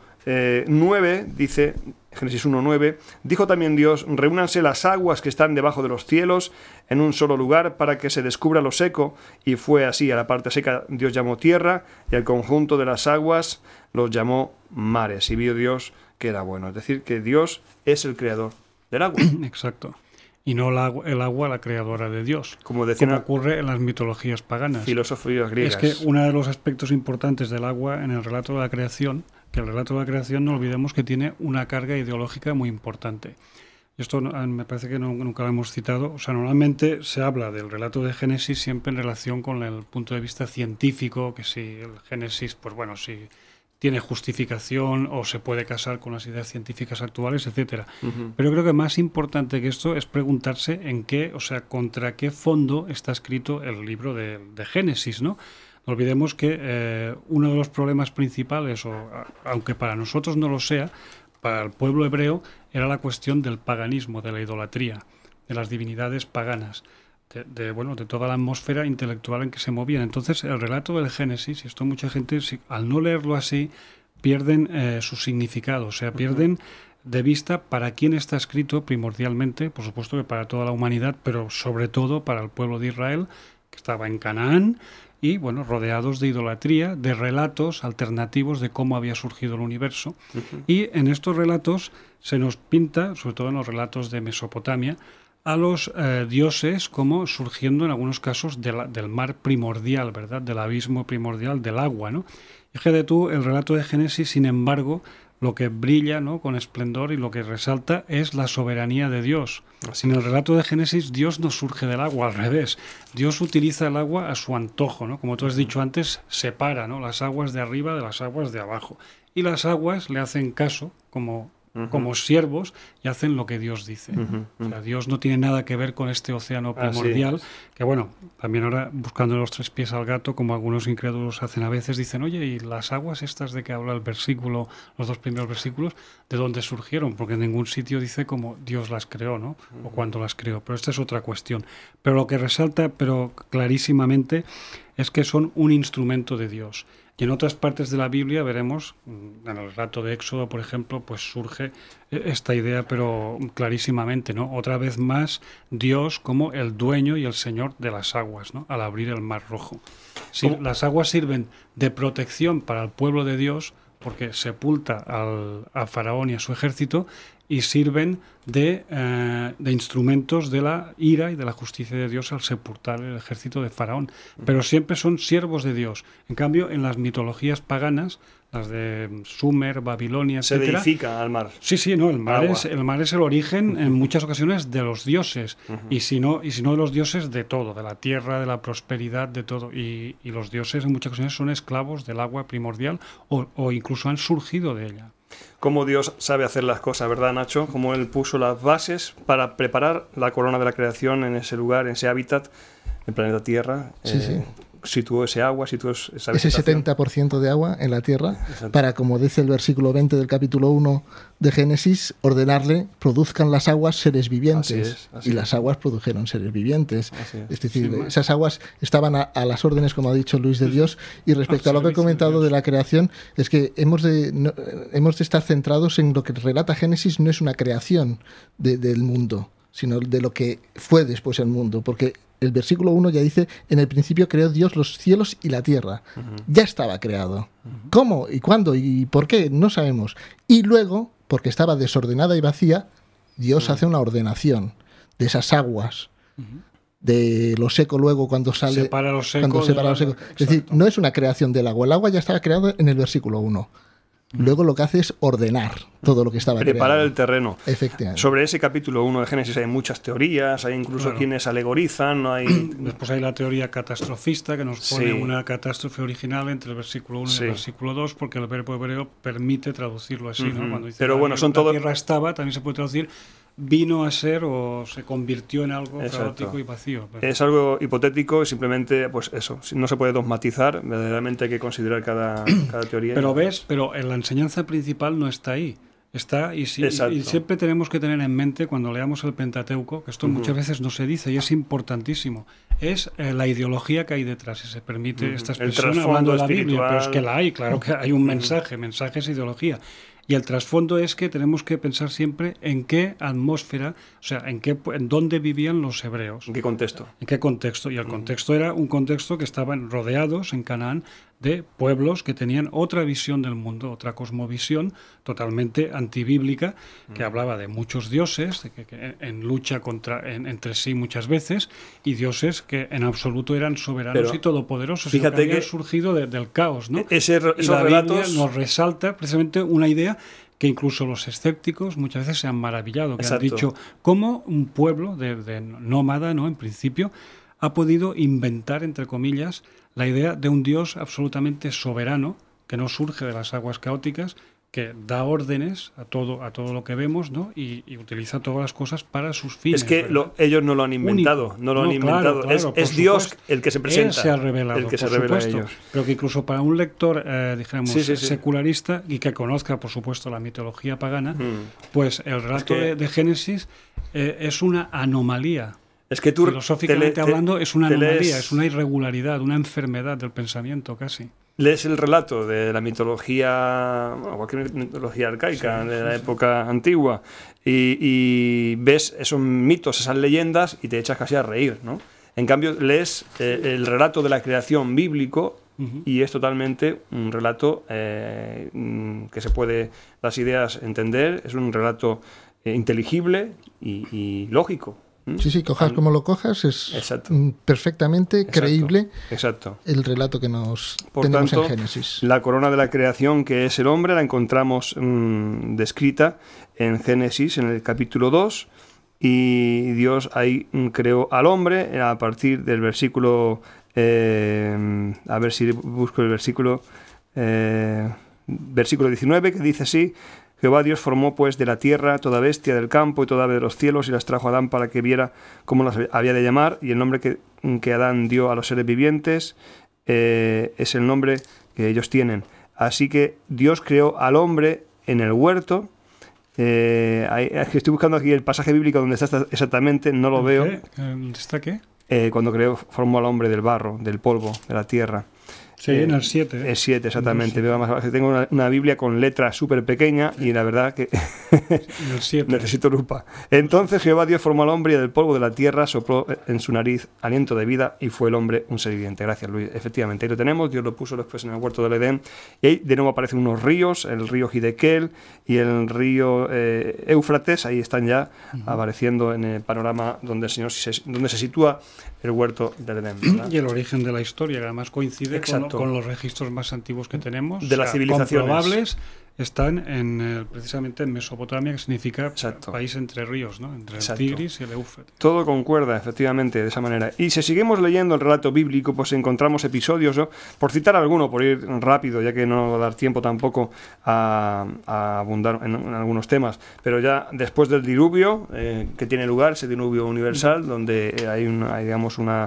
9 dice, Génesis 1:9, dijo también Dios, reúnanse las aguas que están debajo de los cielos en un solo lugar para que se descubra lo seco, y fue así. A la parte seca Dios llamó tierra y al conjunto de las aguas los llamó mares, y vio Dios que era bueno. Es decir, que Dios es el creador del agua. Exacto. Y no el agua la creadora de Dios, como ocurre en las mitologías paganas. Filosofías griegas. Es que uno de los aspectos importantes del agua en el relato de la creación, que el relato de la creación no olvidemos que tiene una carga ideológica muy importante. Esto me parece que nunca lo hemos citado. O sea, normalmente se habla del relato de Génesis siempre en relación con el punto de vista científico, que si el Génesis, pues bueno, si tiene justificación o se puede casar con las ideas científicas actuales, etcétera. Uh-huh. Pero creo que más importante que esto es preguntarse contra qué fondo está escrito el libro de Génesis, ¿no? No olvidemos que uno de los problemas principales, aunque para nosotros no lo sea, para el pueblo hebreo era la cuestión del paganismo, de la idolatría, de las divinidades paganas. De toda la atmósfera intelectual en que se movían. Entonces, el relato del Génesis, y esto mucha gente, al no leerlo así, pierden su significado, o sea, pierden de vista para quién está escrito primordialmente, por supuesto que para toda la humanidad, pero sobre todo para el pueblo de Israel, que estaba en Canaán, y bueno, rodeados de idolatría, de relatos alternativos de cómo había surgido el universo. Uh-huh. Y en estos relatos se nos pinta, sobre todo en los relatos de Mesopotamia, a los dioses como surgiendo en algunos casos del mar primordial, ¿verdad? Del abismo primordial, del agua, ¿no? Y fíjate tú, el relato de Génesis, sin embargo, lo que brilla, ¿no?, con esplendor y lo que resalta es la soberanía de Dios. En el relato de Génesis, Dios no surge del agua, al revés. Dios utiliza el agua a su antojo, ¿no? Como tú has dicho antes, separa, ¿no?, las aguas de arriba de las aguas de abajo. Y las aguas le hacen caso como siervos y hacen lo que Dios dice. O sea, Dios no tiene nada que ver con este océano primordial, que bueno, también ahora buscando los 3 pies al gato, como algunos incrédulos hacen a veces, dicen, oye, ¿y las aguas estas de que habla el versículo, los 2 primeros versículos, de dónde surgieron? Porque en ningún sitio dice cómo Dios las creó, ¿no? O cuándo las creó, pero esta es otra cuestión. Pero lo que resalta, pero clarísimamente, es que son un instrumento de Dios. Y en otras partes de la Biblia veremos, en el relato de Éxodo, por ejemplo, pues surge esta idea, pero clarísimamente, ¿no? Otra vez más, Dios como el dueño y el señor de las aguas, ¿no? Al abrir el Mar Rojo. Sí, las aguas sirven de protección para el pueblo de Dios, porque sepulta a Faraón y a su ejército, y sirven de instrumentos de la ira y de la justicia de Dios al sepultar el ejército de Faraón. Pero siempre son siervos de Dios. En cambio, en las mitologías paganas, las de Sumer, Babilonia, se etcétera, edifica al mar. Sí, no, el mar es el origen en muchas ocasiones de los dioses, y si no de los dioses, de todo, de la tierra, de la prosperidad, de todo. Y los dioses en muchas ocasiones son esclavos del agua primordial o incluso han surgido de ella. Cómo Dios sabe hacer las cosas, ¿verdad, Nacho? Cómo Él puso las bases para preparar la corona de la creación en ese lugar, en ese hábitat, el planeta Tierra. Sí. Situó ese agua, situó esa ese vegetación. 70% de agua en la Tierra, Exacto. para, como dice el versículo 20 del capítulo 1 de Génesis, ordenarle, produzcan las aguas seres vivientes. Así y es. las aguas produjeron seres vivientes. Así es. Es decir, Sí, esas aguas estaban a las órdenes, como ha dicho Luis, de Dios. Y respecto a lo que he comentado de la creación, es que hemos de estar centrados en lo que relata Génesis. No es una creación del mundo, sino de lo que fue después el mundo, porque el versículo 1 ya dice: en el principio creó Dios los cielos y la tierra. Ya estaba creado. ¿Cómo y cuándo y por qué? No sabemos. Y luego, porque estaba desordenada y vacía, Dios hace una ordenación de esas aguas, de lo seco luego cuando sale... Separa lo seco. Es decir, no es una creación del agua. El agua ya estaba creada en el versículo 1. Luego lo que hace es ordenar todo lo que estaba Preparar creado. el terreno. Efectivamente. Sobre ese capítulo 1 de Génesis hay muchas teorías, hay incluso quienes alegorizan, no hay... Después hay la teoría catastrofista, que nos pone una catástrofe original entre el versículo 1 y el versículo 2, porque el verbo hebreo permite traducirlo así, ¿no? Cuando dice Pero bueno, son todo... la tierra estaba, también se puede traducir vino a ser o se convirtió en algo caótico y vacío. Pero... Es algo hipotético y simplemente, pues eso, no se puede dogmatizar, verdaderamente hay que considerar cada teoría. Pero pero en la enseñanza principal no está ahí. Está y siempre tenemos que tener en mente cuando leamos el Pentateuco, que esto muchas veces no se dice y es importantísimo, es la ideología que hay detrás, si se permite esta expresión hablando de la Biblia, pero es que la hay, claro que hay un mensaje es ideología. Y el trasfondo es que tenemos que pensar siempre en qué atmósfera, o sea, en dónde vivían los hebreos. ¿En qué contexto? ¿En qué contexto? Y el contexto era un contexto que estaban rodeados en Canaán de pueblos que tenían otra visión del mundo, otra cosmovisión totalmente antibíblica, que hablaba de muchos dioses, que en lucha entre sí muchas veces, y dioses que en absoluto eran soberanos y todopoderosos, fíjate que habían surgido del caos, ¿no? Esos la relatos Biblia nos resalta precisamente una idea que incluso los escépticos muchas veces se han maravillado, que han dicho cómo un pueblo de nómada, ¿no? En principio, ha podido inventar, entre comillas, la idea de un Dios absolutamente soberano, que no surge de las aguas caóticas, que da órdenes a todo lo que vemos, ¿no? Y utiliza todas las cosas para sus fines. Es que ellos no lo han inventado, Claro, es Dios el que se presenta. Él se ha revelado, el que se por revela supuesto, a ellos. pero que incluso para un lector, dijéramos, secularista y que conozca, por supuesto, la mitología pagana, pues el relato de Génesis es una anomalía. Es que tú, filosóficamente hablando, es una anomalía, es una irregularidad, una enfermedad del pensamiento casi. Lees el relato de la mitología, cualquier mitología arcaica de la época antigua, y ves esos mitos, esas leyendas, y te echas casi a reír, ¿no? En cambio, lees el relato de la creación bíblico, y es totalmente un relato que se puede las ideas entender, es un relato inteligible y lógico. Sí, cojas como lo cojas, es perfectamente creíble el relato que tenemos en Génesis. La corona de la creación, que es el hombre, la encontramos descrita en Génesis, en el capítulo 2, y Dios ahí creó al hombre a partir del versículo, a ver si busco el versículo 19, que dice así: Jehová Dios formó pues de la tierra toda bestia del campo y toda ave de los cielos, y las trajo a Adán para que viera cómo las había de llamar, y el nombre que Adán dio a los seres vivientes es el nombre que ellos tienen. Así que Dios creó al hombre en el huerto. Estoy buscando aquí el pasaje bíblico donde está exactamente, no lo veo. ¿Dónde está qué? Cuando formó al hombre del barro, del polvo, de la tierra. Sí, en el 7. El 7, exactamente. Tengo una Biblia con letra súper pequeña y la verdad que El 7. necesito lupa. Entonces Jehová Dios formó al hombre y del polvo de la tierra sopló en su nariz aliento de vida y fue el hombre un ser viviente. Gracias, Luis. Efectivamente, ahí lo tenemos. Dios lo puso después en el huerto del Edén. Y ahí de nuevo aparecen unos ríos, el río Hidekel y el río Éufrates. Ahí están ya apareciendo en el panorama donde el Señor donde se sitúa el huerto del Edén, ¿verdad? Y el origen de la historia, que además coincide con los registros más antiguos que tenemos. De las civilizaciones. Comprobables están precisamente en Mesopotamia, que significa país entre ríos, ¿no? Entre el Tigris y el Éufrates. Todo concuerda, efectivamente, de esa manera. Y si seguimos leyendo el relato bíblico, pues encontramos episodios, ¿no? Por citar alguno, por ir rápido, ya que no va a dar tiempo tampoco a abundar en algunos temas, pero ya después del diluvio, que tiene lugar, ese diluvio universal, donde hay digamos, una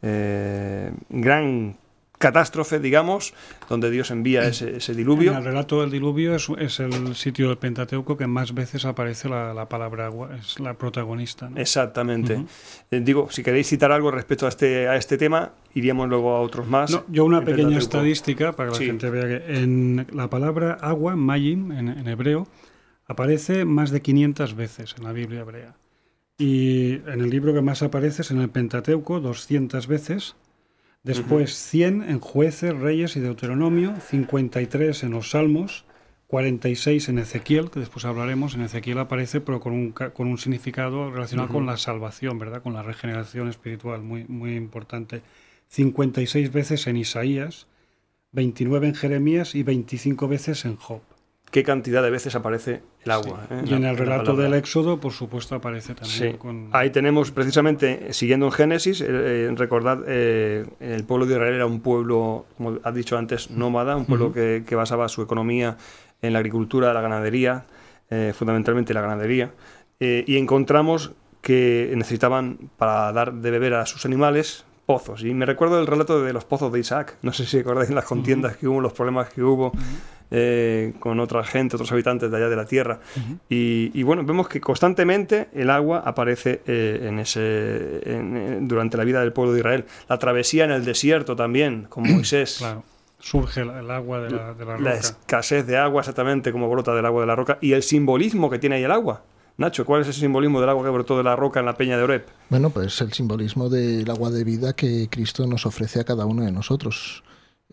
gran catástrofe, digamos, donde Dios envía ese diluvio. En el relato del diluvio es el sitio del Pentateuco que más veces aparece la palabra agua, es la protagonista, ¿no? Exactamente. Digo, si queréis citar algo respecto a este tema, iríamos luego a otros más. No, yo una pequeña estadística para que la gente vea que en la palabra agua, mayim, en hebreo, aparece más de 500 veces en la Biblia hebrea. Y en el libro que más aparece es en el Pentateuco, 200 veces. Después 100 en Jueces, Reyes y Deuteronomio, 53 en los Salmos, 46 en Ezequiel, que después hablaremos. En Ezequiel aparece, pero con un significado relacionado con la salvación, ¿verdad? Con la regeneración espiritual, muy, muy importante. 56 veces en Isaías, 29 en Jeremías y 25 veces en Job. ¿Qué cantidad de veces aparece el agua? Y en el relato del Éxodo, por supuesto, aparece también. Sí. Ahí tenemos precisamente, siguiendo en Génesis, recordad, el pueblo de Israel era un pueblo, como has dicho antes, nómada, un pueblo que basaba su economía en la agricultura, la ganadería, fundamentalmente la ganadería, y encontramos que necesitaban, para dar de beber a sus animales, pozos. Y me recuerdo el relato de los pozos de Isaac. No sé si acordáis las contiendas que hubo, los problemas que hubo con otra gente, otros habitantes de allá de la tierra. Y bueno, vemos que constantemente el agua aparece durante la vida del pueblo de Israel. La travesía en el desierto también, con Moisés. Claro. Surge el agua de la roca. La escasez de agua, exactamente, como brota del agua de la roca. Y el simbolismo que tiene ahí el agua. Nacho, ¿cuál es ese simbolismo del agua que brotó de la roca en la peña de Oreb? Bueno, pues el simbolismo del agua de vida que Cristo nos ofrece a cada uno de nosotros.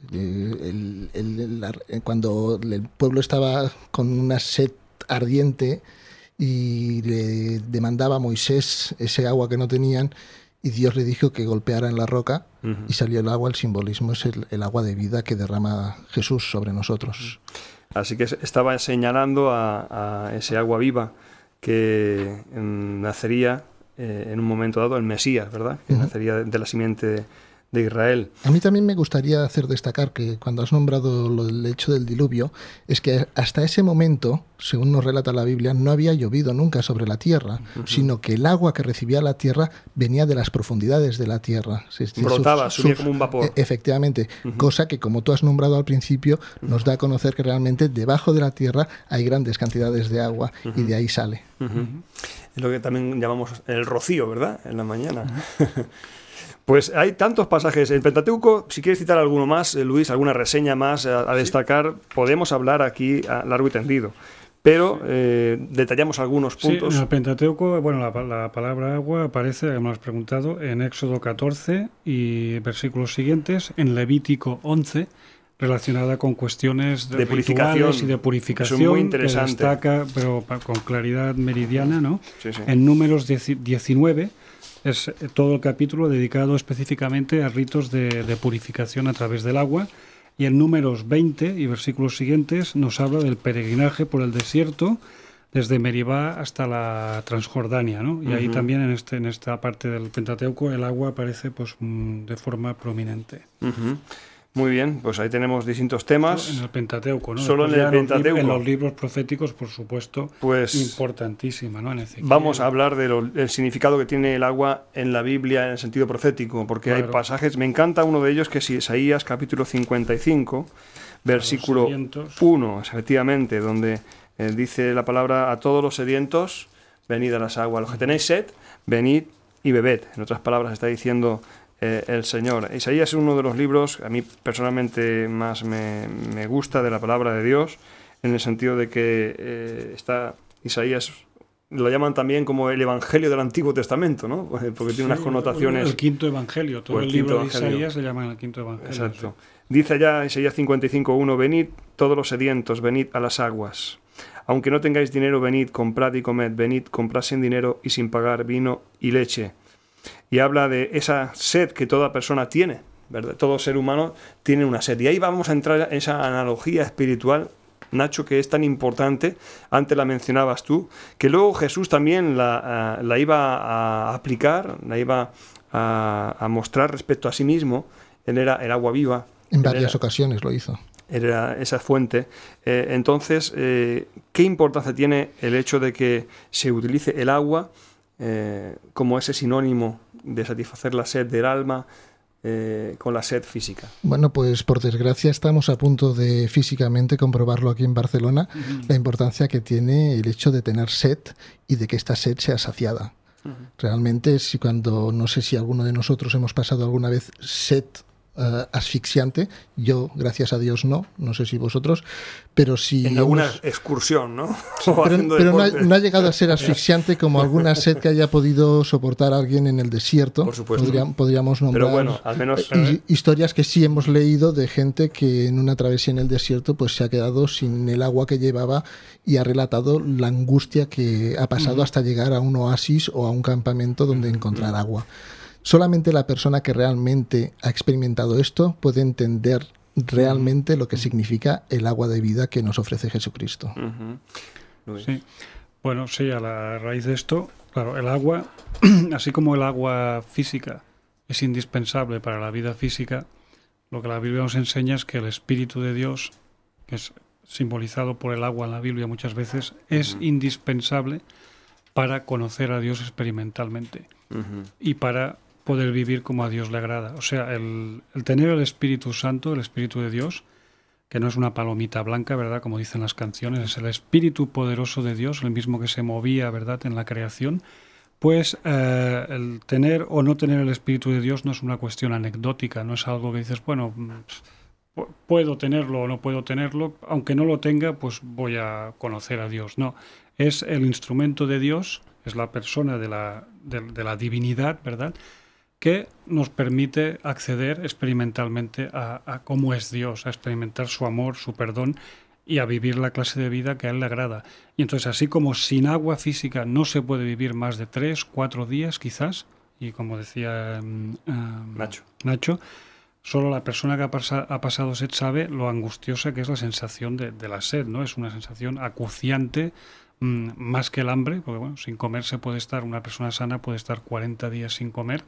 Cuando el pueblo estaba con una sed ardiente y le demandaba a Moisés ese agua que no tenían, y Dios le dijo que golpeara en la roca y salió el agua. El simbolismo es el agua de vida que derrama Jesús sobre nosotros. Así que estaba señalando a ese agua viva que nacería en un momento dado, el Mesías, ¿verdad? Que nacería de la simiente de Israel. A mí también me gustaría hacer destacar que cuando has nombrado el hecho del diluvio, es que hasta ese momento, según nos relata la Biblia, no había llovido nunca sobre la tierra, sino que el agua que recibía la tierra venía de las profundidades de la tierra. Brotaba, subía como un vapor. Efectivamente, cosa que, como tú has nombrado al principio, nos da a conocer que realmente debajo de la tierra hay grandes cantidades de agua y de ahí sale. Es lo que también llamamos el rocío, ¿verdad? En la mañana. Pues hay tantos pasajes. El Pentateuco, si quieres citar alguno más, Luis, alguna reseña más a destacar, podemos hablar aquí a largo y tendido. Pero detallamos algunos puntos. Sí, en el Pentateuco, bueno, la palabra agua aparece, como lo has preguntado, en Éxodo 14 y versículos siguientes, en Levítico 11, relacionada con cuestiones de purificación y de purificación. Eso es muy interesante. Que destaca, pero con claridad meridiana, ¿no? Sí, sí. En Números 19 es todo el capítulo dedicado específicamente a ritos de purificación a través del agua. Y en Números 20 y versículos siguientes nos habla del peregrinaje por el desierto desde Meribá hasta la Transjordania, ¿no? Y ahí también en esta parte del Pentateuco el agua aparece pues de forma prominente. Muy bien, pues ahí tenemos distintos temas. En el Pentateuco, ¿no? Solo Después en el Pentateuco. En los libros proféticos, por supuesto, pues importantísima, ¿no? En Ezequiel. Vamos a hablar del significado que tiene el agua en la Biblia en el sentido profético, porque hay pasajes, me encanta uno de ellos que es Isaías capítulo 55, versículo 1, efectivamente, donde dice la palabra: a todos los sedientos, venid a las aguas, los que tenéis sed, venid y bebed. En otras palabras está diciendo el Señor. Isaías es uno de los libros que a mí personalmente más me gusta de la palabra de Dios, en el sentido de que está Isaías, lo llaman también como el Evangelio del Antiguo Testamento, ¿no? Porque tiene unas connotaciones... El quinto Evangelio, todo el libro de Isaías se llama el quinto Evangelio. Exacto. Sí. Dice allá Isaías 55:1, venid todos los sedientos, venid a las aguas. Aunque no tengáis dinero, venid, comprad y comed, venid, comprad sin dinero y sin pagar vino y leche. Y habla de esa sed que toda persona tiene, ¿verdad? Todo ser humano tiene una sed. Y ahí vamos a entrar en esa analogía espiritual, Nacho, que es tan importante. Antes la mencionabas tú, que luego Jesús también la iba a aplicar, la iba a mostrar respecto a sí mismo. Él era el agua viva. En varias ocasiones lo hizo. Era esa fuente. Entonces, ¿qué importancia tiene el hecho de que se utilice el agua como ese sinónimo de satisfacer la sed del alma con la sed física? Bueno, pues por desgracia estamos a punto de físicamente comprobarlo aquí en Barcelona, la importancia que tiene el hecho de tener sed y de que esta sed sea saciada. Realmente, no sé si alguno de nosotros hemos pasado alguna vez sed asfixiante, yo gracias a Dios no sé si vosotros, pero si en alguna excursión, ¿no? pero no ha llegado a ser asfixiante como alguna sed que haya podido soportar alguien en el desierto. Por supuesto. Podríamos nombrar, pero bueno, al menos historias que sí hemos leído de gente que en una travesía en el desierto pues se ha quedado sin el agua que llevaba y ha relatado la angustia que ha pasado hasta llegar a un oasis o a un campamento donde encontrar agua. Solamente la persona que realmente ha experimentado esto puede entender realmente lo que significa el agua de vida que nos ofrece Jesucristo. Sí. Bueno, sí, a la raíz de esto, claro, el agua, así como el agua física es indispensable para la vida física, lo que la Biblia nos enseña es que el Espíritu de Dios, que es simbolizado por el agua en la Biblia muchas veces, es indispensable para conocer a Dios experimentalmente y para poder vivir como a Dios le agrada. O sea, el tener el Espíritu Santo, el Espíritu de Dios, que no es una palomita blanca, ¿verdad? Como dicen las canciones, es el Espíritu poderoso de Dios, el mismo que se movía, ¿verdad?, en la creación. Pues el tener o no tener el Espíritu de Dios no es una cuestión anecdótica, no es algo que dices, bueno, puedo tenerlo o no puedo tenerlo, aunque no lo tenga, pues voy a conocer a Dios. No, es el instrumento de Dios, es la persona de la divinidad, ¿verdad?, que nos permite acceder experimentalmente a cómo es Dios, a experimentar su amor, su perdón y a vivir la clase de vida que a Él le agrada. Y entonces, así como sin agua física no se puede vivir más de 3-4 días quizás, y como decía Nacho, solo la persona que ha pasado sed sabe lo angustiosa que es la sensación de la sed, ¿no? Es una sensación acuciante, más que el hambre, porque bueno, sin comer se puede estar, una persona sana puede estar 40 días sin comer,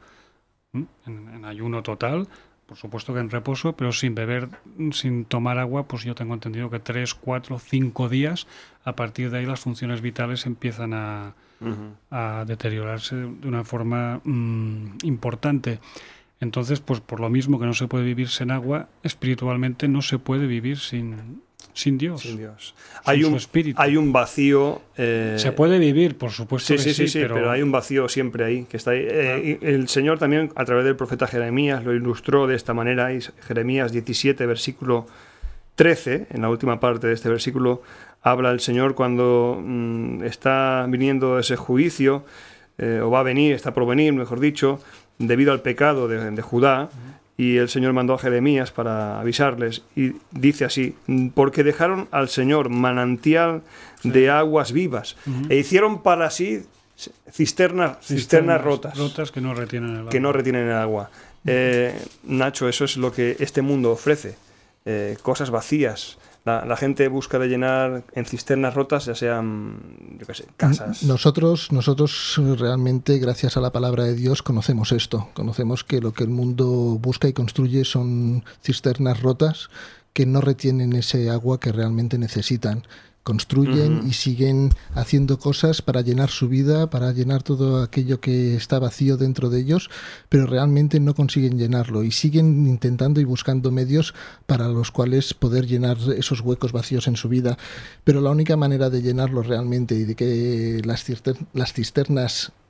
en ayuno total, por supuesto que en reposo, pero sin beber, sin tomar agua, pues yo tengo entendido que 3, 4, 5 días, a partir de ahí las funciones vitales empiezan a deteriorarse de una forma importante. Entonces, pues por lo mismo que no se puede vivir sin agua, espiritualmente no se puede vivir sin Dios. Sin Dios. Hay un vacío. Se puede vivir, por supuesto. Sí, pero hay un vacío siempre ahí, que está ahí. El Señor también, a través del profeta Jeremías, lo ilustró de esta manera. Jeremías 17, versículo 13, en la última parte de este versículo, habla el Señor cuando está viniendo ese juicio, o va a venir, está por venir, mejor dicho, debido al pecado de Judá. Y el Señor mandó a Jeremías para avisarles, y dice así: porque dejaron al Señor manantial de aguas vivas, e hicieron para sí cisternas rotas que no retienen el agua. Nacho, eso es lo que este mundo ofrece, cosas vacías. La gente busca de llenar en cisternas rotas, ya sean, yo qué sé, casas. Nosotros realmente, gracias a la palabra de Dios, conocemos esto. Conocemos que lo que el mundo busca y construye son cisternas rotas que no retienen ese agua que realmente necesitan. Construyen y siguen haciendo cosas para llenar su vida, para llenar todo aquello que está vacío dentro de ellos, pero realmente no consiguen llenarlo y siguen intentando y buscando medios para los cuales poder llenar esos huecos vacíos en su vida. Pero la única manera de llenarlo realmente y de que las cisternas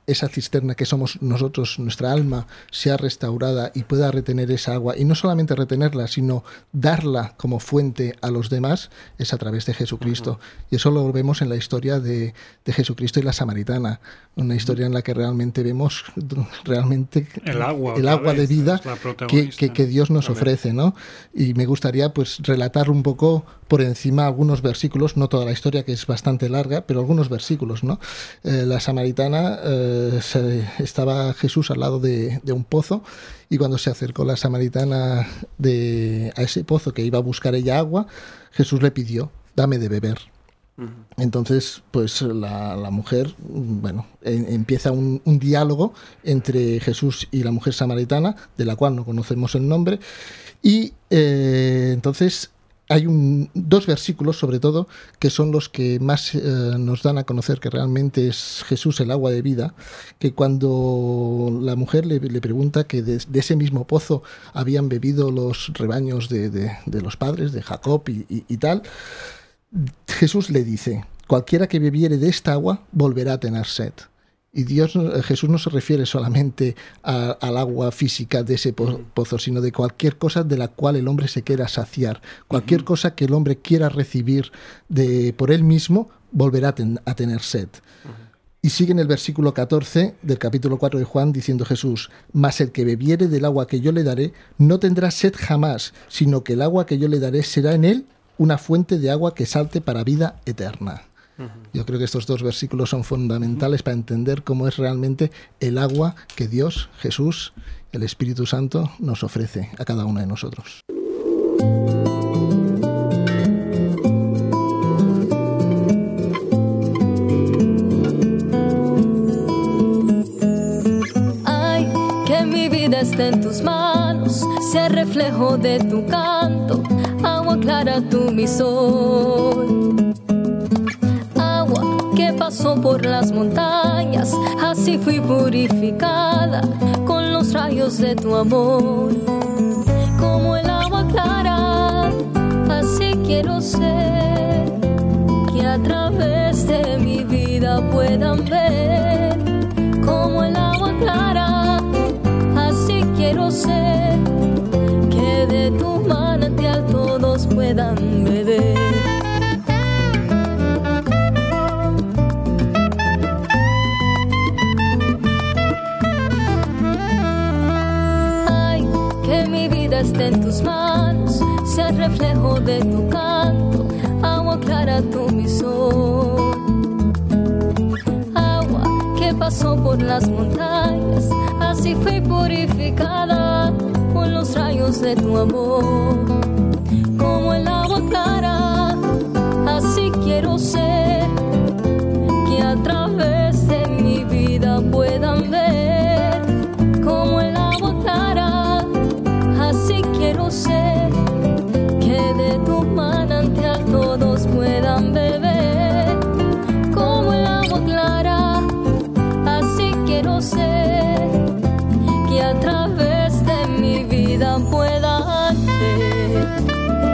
esa cisterna que somos nosotros, nuestra alma, sea restaurada y pueda retener esa agua, y no solamente retenerla, sino darla como fuente a los demás, es a través de Jesucristo. Y eso lo vemos en la historia de Jesucristo y la samaritana, una historia en la que realmente vemos el agua de vida que Dios nos ofrece, ¿no? Y me gustaría pues relatar un poco por encima algunos versículos, no toda la historia, que es bastante larga, pero algunos versículos, ¿no? La samaritana, estaba Jesús al lado de un pozo, y cuando se acercó la samaritana a ese pozo, que iba a buscar ella agua, Jesús le pidió: dame de beber. Entonces, pues la mujer, bueno, empieza un diálogo entre Jesús y la mujer samaritana, de la cual no conocemos el nombre, y entonces hay dos versículos, sobre todo, que son los que más nos dan a conocer que realmente es Jesús el agua de vida, que cuando la mujer le pregunta que de ese mismo pozo habían bebido los rebaños de los padres, de Jacob y tal, Jesús le dice: cualquiera que bebiere de esta agua volverá a tener sed. Y Jesús no se refiere solamente al agua física de ese pozo, sino de cualquier cosa de la cual el hombre se quiera saciar. Cualquier cosa que el hombre quiera recibir por él mismo, volverá a tener sed. Y sigue en el versículo 14 del capítulo 4 de Juan, diciendo Jesús: mas el que bebiere del agua que yo le daré no tendrá sed jamás, sino que el agua que yo le daré será en él una fuente de agua que salte para vida eterna. Yo creo que estos dos versículos son fundamentales para entender cómo es realmente el agua que Dios, Jesús, el Espíritu Santo nos ofrece a cada uno de nosotros. Ay, que mi vida esté en tus manos, sea reflejo de tu canto, agua clara tú mi sol. Que pasó por las montañas, así fui purificada con los rayos de tu amor. Como el agua clara, así quiero ser, que a través de mi vida puedan ver. Como el agua clara, así quiero ser, que de tu manantial todos puedan beber. Esté en tus manos, sea el reflejo de tu canto, agua clara tú mi sol. Agua que pasó por las montañas, así fui purificada con los rayos de tu amor. Como el agua clara, así quiero ser, que a través de mi vida puedan ver. Como el agua clara, así quiero ser, que de tu manantial todos puedan beber. Como el agua clara, así quiero ser, que a través de mi vida puedan ver.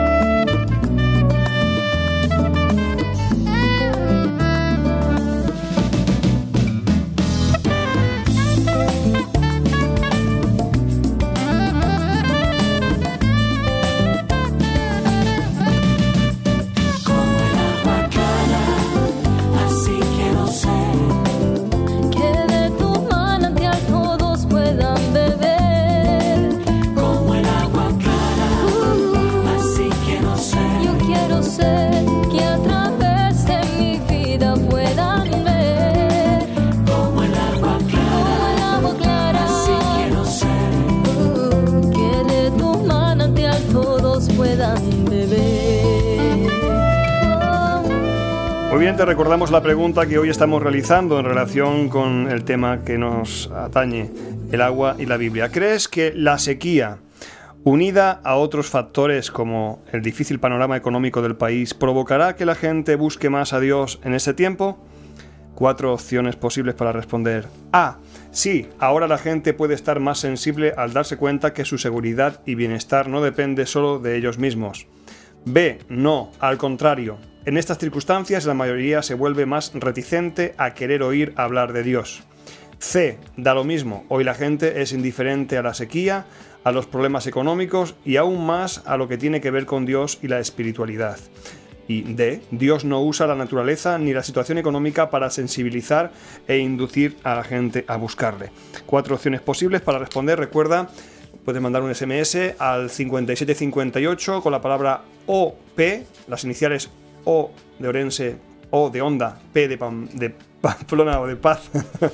Te recordamos la pregunta que hoy estamos realizando en relación con el tema que nos atañe, el agua y la Biblia. ¿Crees que la sequía, unida a otros factores como el difícil panorama económico del país, provocará que la gente busque más a Dios en este tiempo? 4 opciones posibles para responder. A. Sí, ahora la gente puede estar más sensible al darse cuenta que su seguridad y bienestar no depende solo de ellos mismos. B. No, al contrario. En estas circunstancias la mayoría se vuelve más reticente a querer oír hablar de Dios. C, da lo mismo. Hoy la gente es indiferente a la sequía, a los problemas económicos y aún más a lo que tiene que ver con Dios y la espiritualidad. Y D, Dios no usa la naturaleza ni la situación económica para sensibilizar e inducir a la gente a buscarle. 4 opciones posibles para responder. Recuerda, puedes mandar un SMS al 5758 con la palabra OP, las iniciales O de Orense, O de Onda, P de Pamplona o de Paz.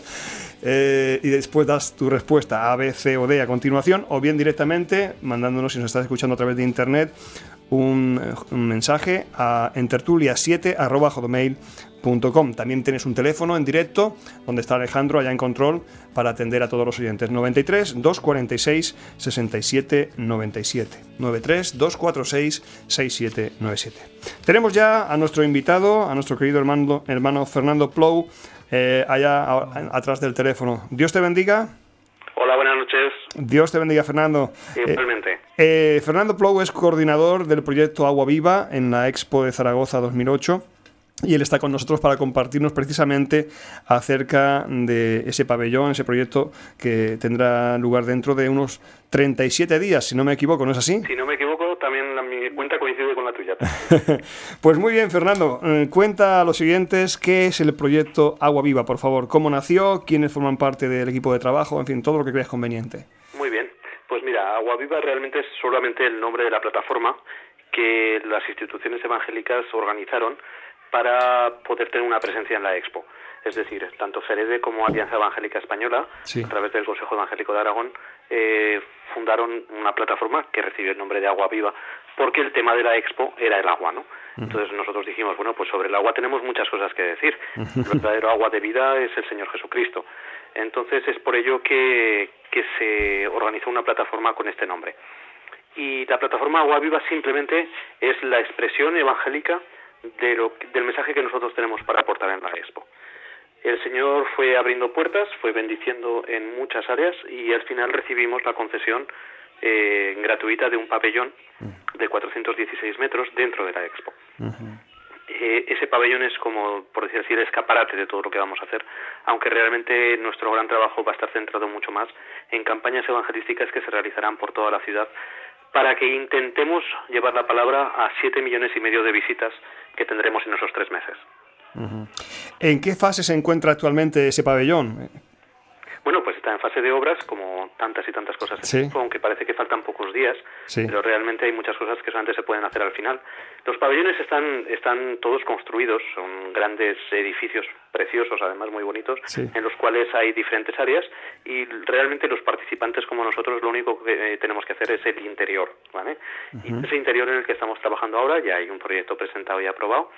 Y después das tu respuesta A, B, C o D a continuación, o bien directamente mandándonos, si nos estás escuchando a través de internet, un mensaje a entertulia7@hotmail.com. También tienes un teléfono en directo donde está Alejandro allá en control para atender a todos los oyentes. 93 246 67 97 93 246 67 97. Tenemos ya a nuestro invitado, a nuestro querido hermano Fernando Plou, allá atrás del teléfono. Dios te bendiga. Hola, buenas noches. Dios te bendiga, Fernando. Igualmente. Fernando Plou es coordinador del proyecto Agua Viva en la Expo de Zaragoza 2008 y él está con nosotros para compartirnos precisamente acerca de ese pabellón, ese proyecto que tendrá lugar dentro de unos 37 días, si no me equivoco, ¿no es así? Si no me equivoco, también mi cuenta coincide con la tuya. Pues muy bien, Fernando. Cuenta a los siguientes qué es el proyecto Agua Viva, por favor. ¿Cómo nació? ¿Quiénes forman parte del equipo de trabajo? En fin, todo lo que creas conveniente. Muy bien. Pues mira, Agua Viva realmente es solamente el nombre de la plataforma que las instituciones evangélicas organizaron para poder tener una presencia en la Expo. Es decir, tanto FEREDE como Alianza Evangélica Española, sí, a través del Consejo Evangélico de Aragón, fundaron una plataforma que recibió el nombre de Agua Viva, porque el tema de la Expo era el agua, ¿no? Entonces nosotros dijimos, bueno, pues sobre el agua tenemos muchas cosas que decir. El verdadero agua de vida es el Señor Jesucristo. Entonces es por ello que se organizó una plataforma con este nombre. Y la plataforma Agua Viva simplemente es la expresión evangélica del mensaje que nosotros tenemos para aportar en la Expo. El Señor fue abriendo puertas, fue bendiciendo en muchas áreas y al final recibimos la concesión gratuita de un pabellón de 416 metros dentro de la Expo. Ese pabellón es como, por decir así, el escaparate de todo lo que vamos a hacer, aunque realmente nuestro gran trabajo va a estar centrado mucho más en campañas evangelísticas que se realizarán por toda la ciudad para que intentemos llevar la palabra a 7,5 millones de visitas que tendremos en esos 3 meses. ¿En qué fase se encuentra actualmente ese pabellón? Bueno, pues está en fase de obras, como tantas y tantas cosas, sí, aunque parece que faltan pocos días, sí, pero realmente hay muchas cosas que solamente se pueden hacer al final. Los pabellones están todos construidos, son grandes edificios preciosos, además muy bonitos, sí, en los cuales hay diferentes áreas y realmente los participantes como nosotros lo único que tenemos que hacer es el interior, ¿vale? Y ese interior en el que estamos trabajando ahora, ya hay un proyecto presentado y aprobado,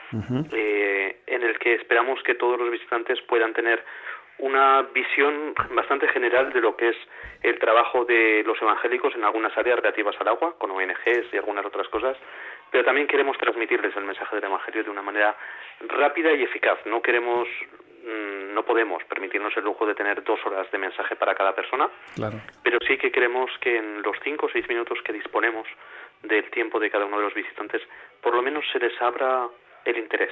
en el que esperamos que todos los visitantes puedan tener una visión bastante general de lo que es el trabajo de los evangélicos en algunas áreas relativas al agua, con ONGs y algunas otras cosas, pero también queremos transmitirles el mensaje del evangelio de una manera rápida y eficaz. No podemos permitirnos el lujo de tener 2 horas de mensaje para cada persona, claro, pero sí que queremos que en los 5 o 6 minutos que disponemos del tiempo de cada uno de los visitantes, por lo menos se les abra el interés.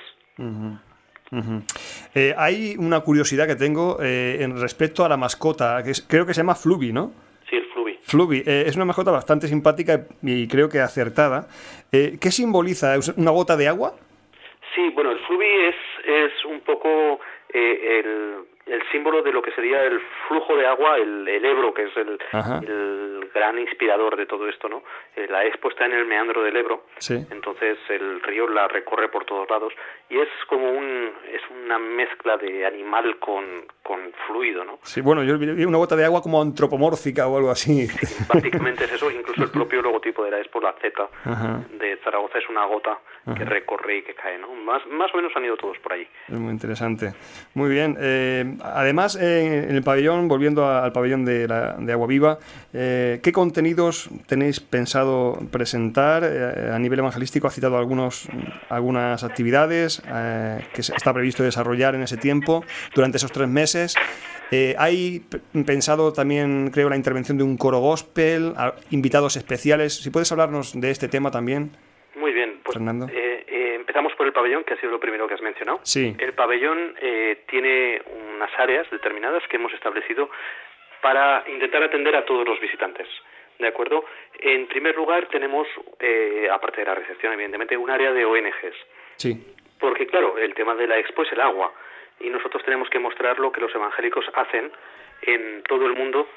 Hay una curiosidad que tengo en respecto a la mascota, que creo que se llama Fluvi, ¿no? Sí, el Fluvi. Fluvi, es una mascota bastante simpática y creo que acertada. ¿Qué simboliza? ¿Es una gota de agua? Sí, bueno, el Fluvi es un poco el símbolo de lo que sería el flujo de agua, el Ebro, que es el gran inspirador de todo esto, ¿no? La Expo está en el meandro del Ebro, sí, entonces el río la recorre por todos lados y es como una mezcla de animal con fluido, ¿no? Sí, bueno, yo vi una gota de agua como antropomórfica o algo así. Sí, básicamente es eso, incluso el propio logotipo de la Expo, la Z de Zaragoza, es una gota que recorre y que cae, ¿no? Más o menos han ido todos por allí. Es muy interesante. Muy bien. Además, en el pabellón, volviendo al pabellón de Agua Viva, ¿qué contenidos tenéis pensado presentar a nivel evangelístico? Ha citado algunas actividades que está previsto desarrollar en ese tiempo, durante esos 3 meses. Hay pensado también, creo, la intervención de un coro gospel, invitados especiales. Si puedes hablarnos de este tema también. Muy bien, pues Fernando. Empezamos por el pabellón, que ha sido lo primero que has mencionado. Sí. El pabellón tiene unas áreas determinadas que hemos establecido para intentar atender a todos los visitantes. ¿De acuerdo? En primer lugar tenemos, aparte de la recepción, evidentemente, un área de ONGs. Sí. Porque, claro, el tema de la expo es el agua. Y nosotros tenemos que mostrar lo que los evangélicos hacen en todo el mundo,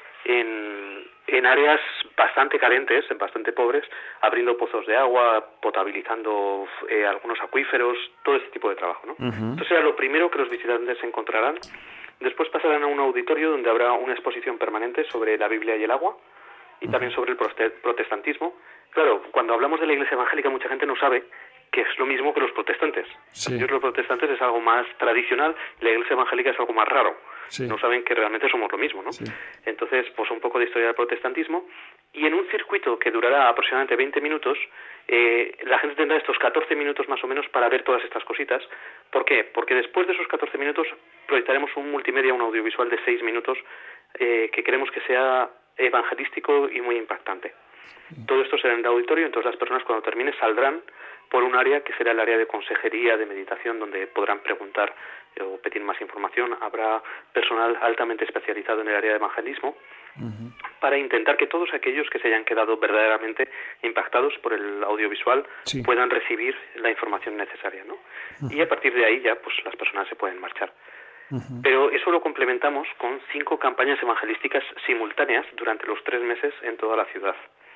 en áreas bastante carentes, bastante pobres, abriendo pozos de agua, potabilizando algunos acuíferos, todo ese tipo de trabajo, ¿no? Entonces será lo primero que los visitantes encontrarán. Después pasarán a un auditorio donde habrá una exposición permanente sobre la Biblia y el agua, y también sobre el protestantismo. Claro, cuando hablamos de la Iglesia evangélica, mucha gente no sabe que es lo mismo que los protestantes. Sí. Ellos, los protestantes, es algo más tradicional, y la Iglesia evangélica es algo más raro. Sí. No saben que realmente somos lo mismo, ¿no? Sí. Entonces, pues un poco de historia del protestantismo, y en un circuito que durará aproximadamente 20 minutos, la gente tendrá estos 14 minutos más o menos para ver todas estas cositas. ¿Por qué? Porque después de esos 14 minutos proyectaremos un multimedia, un audiovisual de 6 minutos, que queremos que sea evangelístico y muy impactante. Todo esto será en el auditorio, entonces las personas cuando termine saldrán por un área que será el área de consejería, de meditación, donde podrán preguntar o pedir más información. Habrá personal altamente especializado en el área de evangelismo para intentar que todos aquellos que se hayan quedado verdaderamente impactados por el audiovisual Sí. puedan recibir la información necesaria, ¿no? Y a partir de ahí ya pues las personas se pueden marchar. Pero eso lo complementamos con 5 campañas evangelísticas simultáneas durante los 3 meses en toda la ciudad.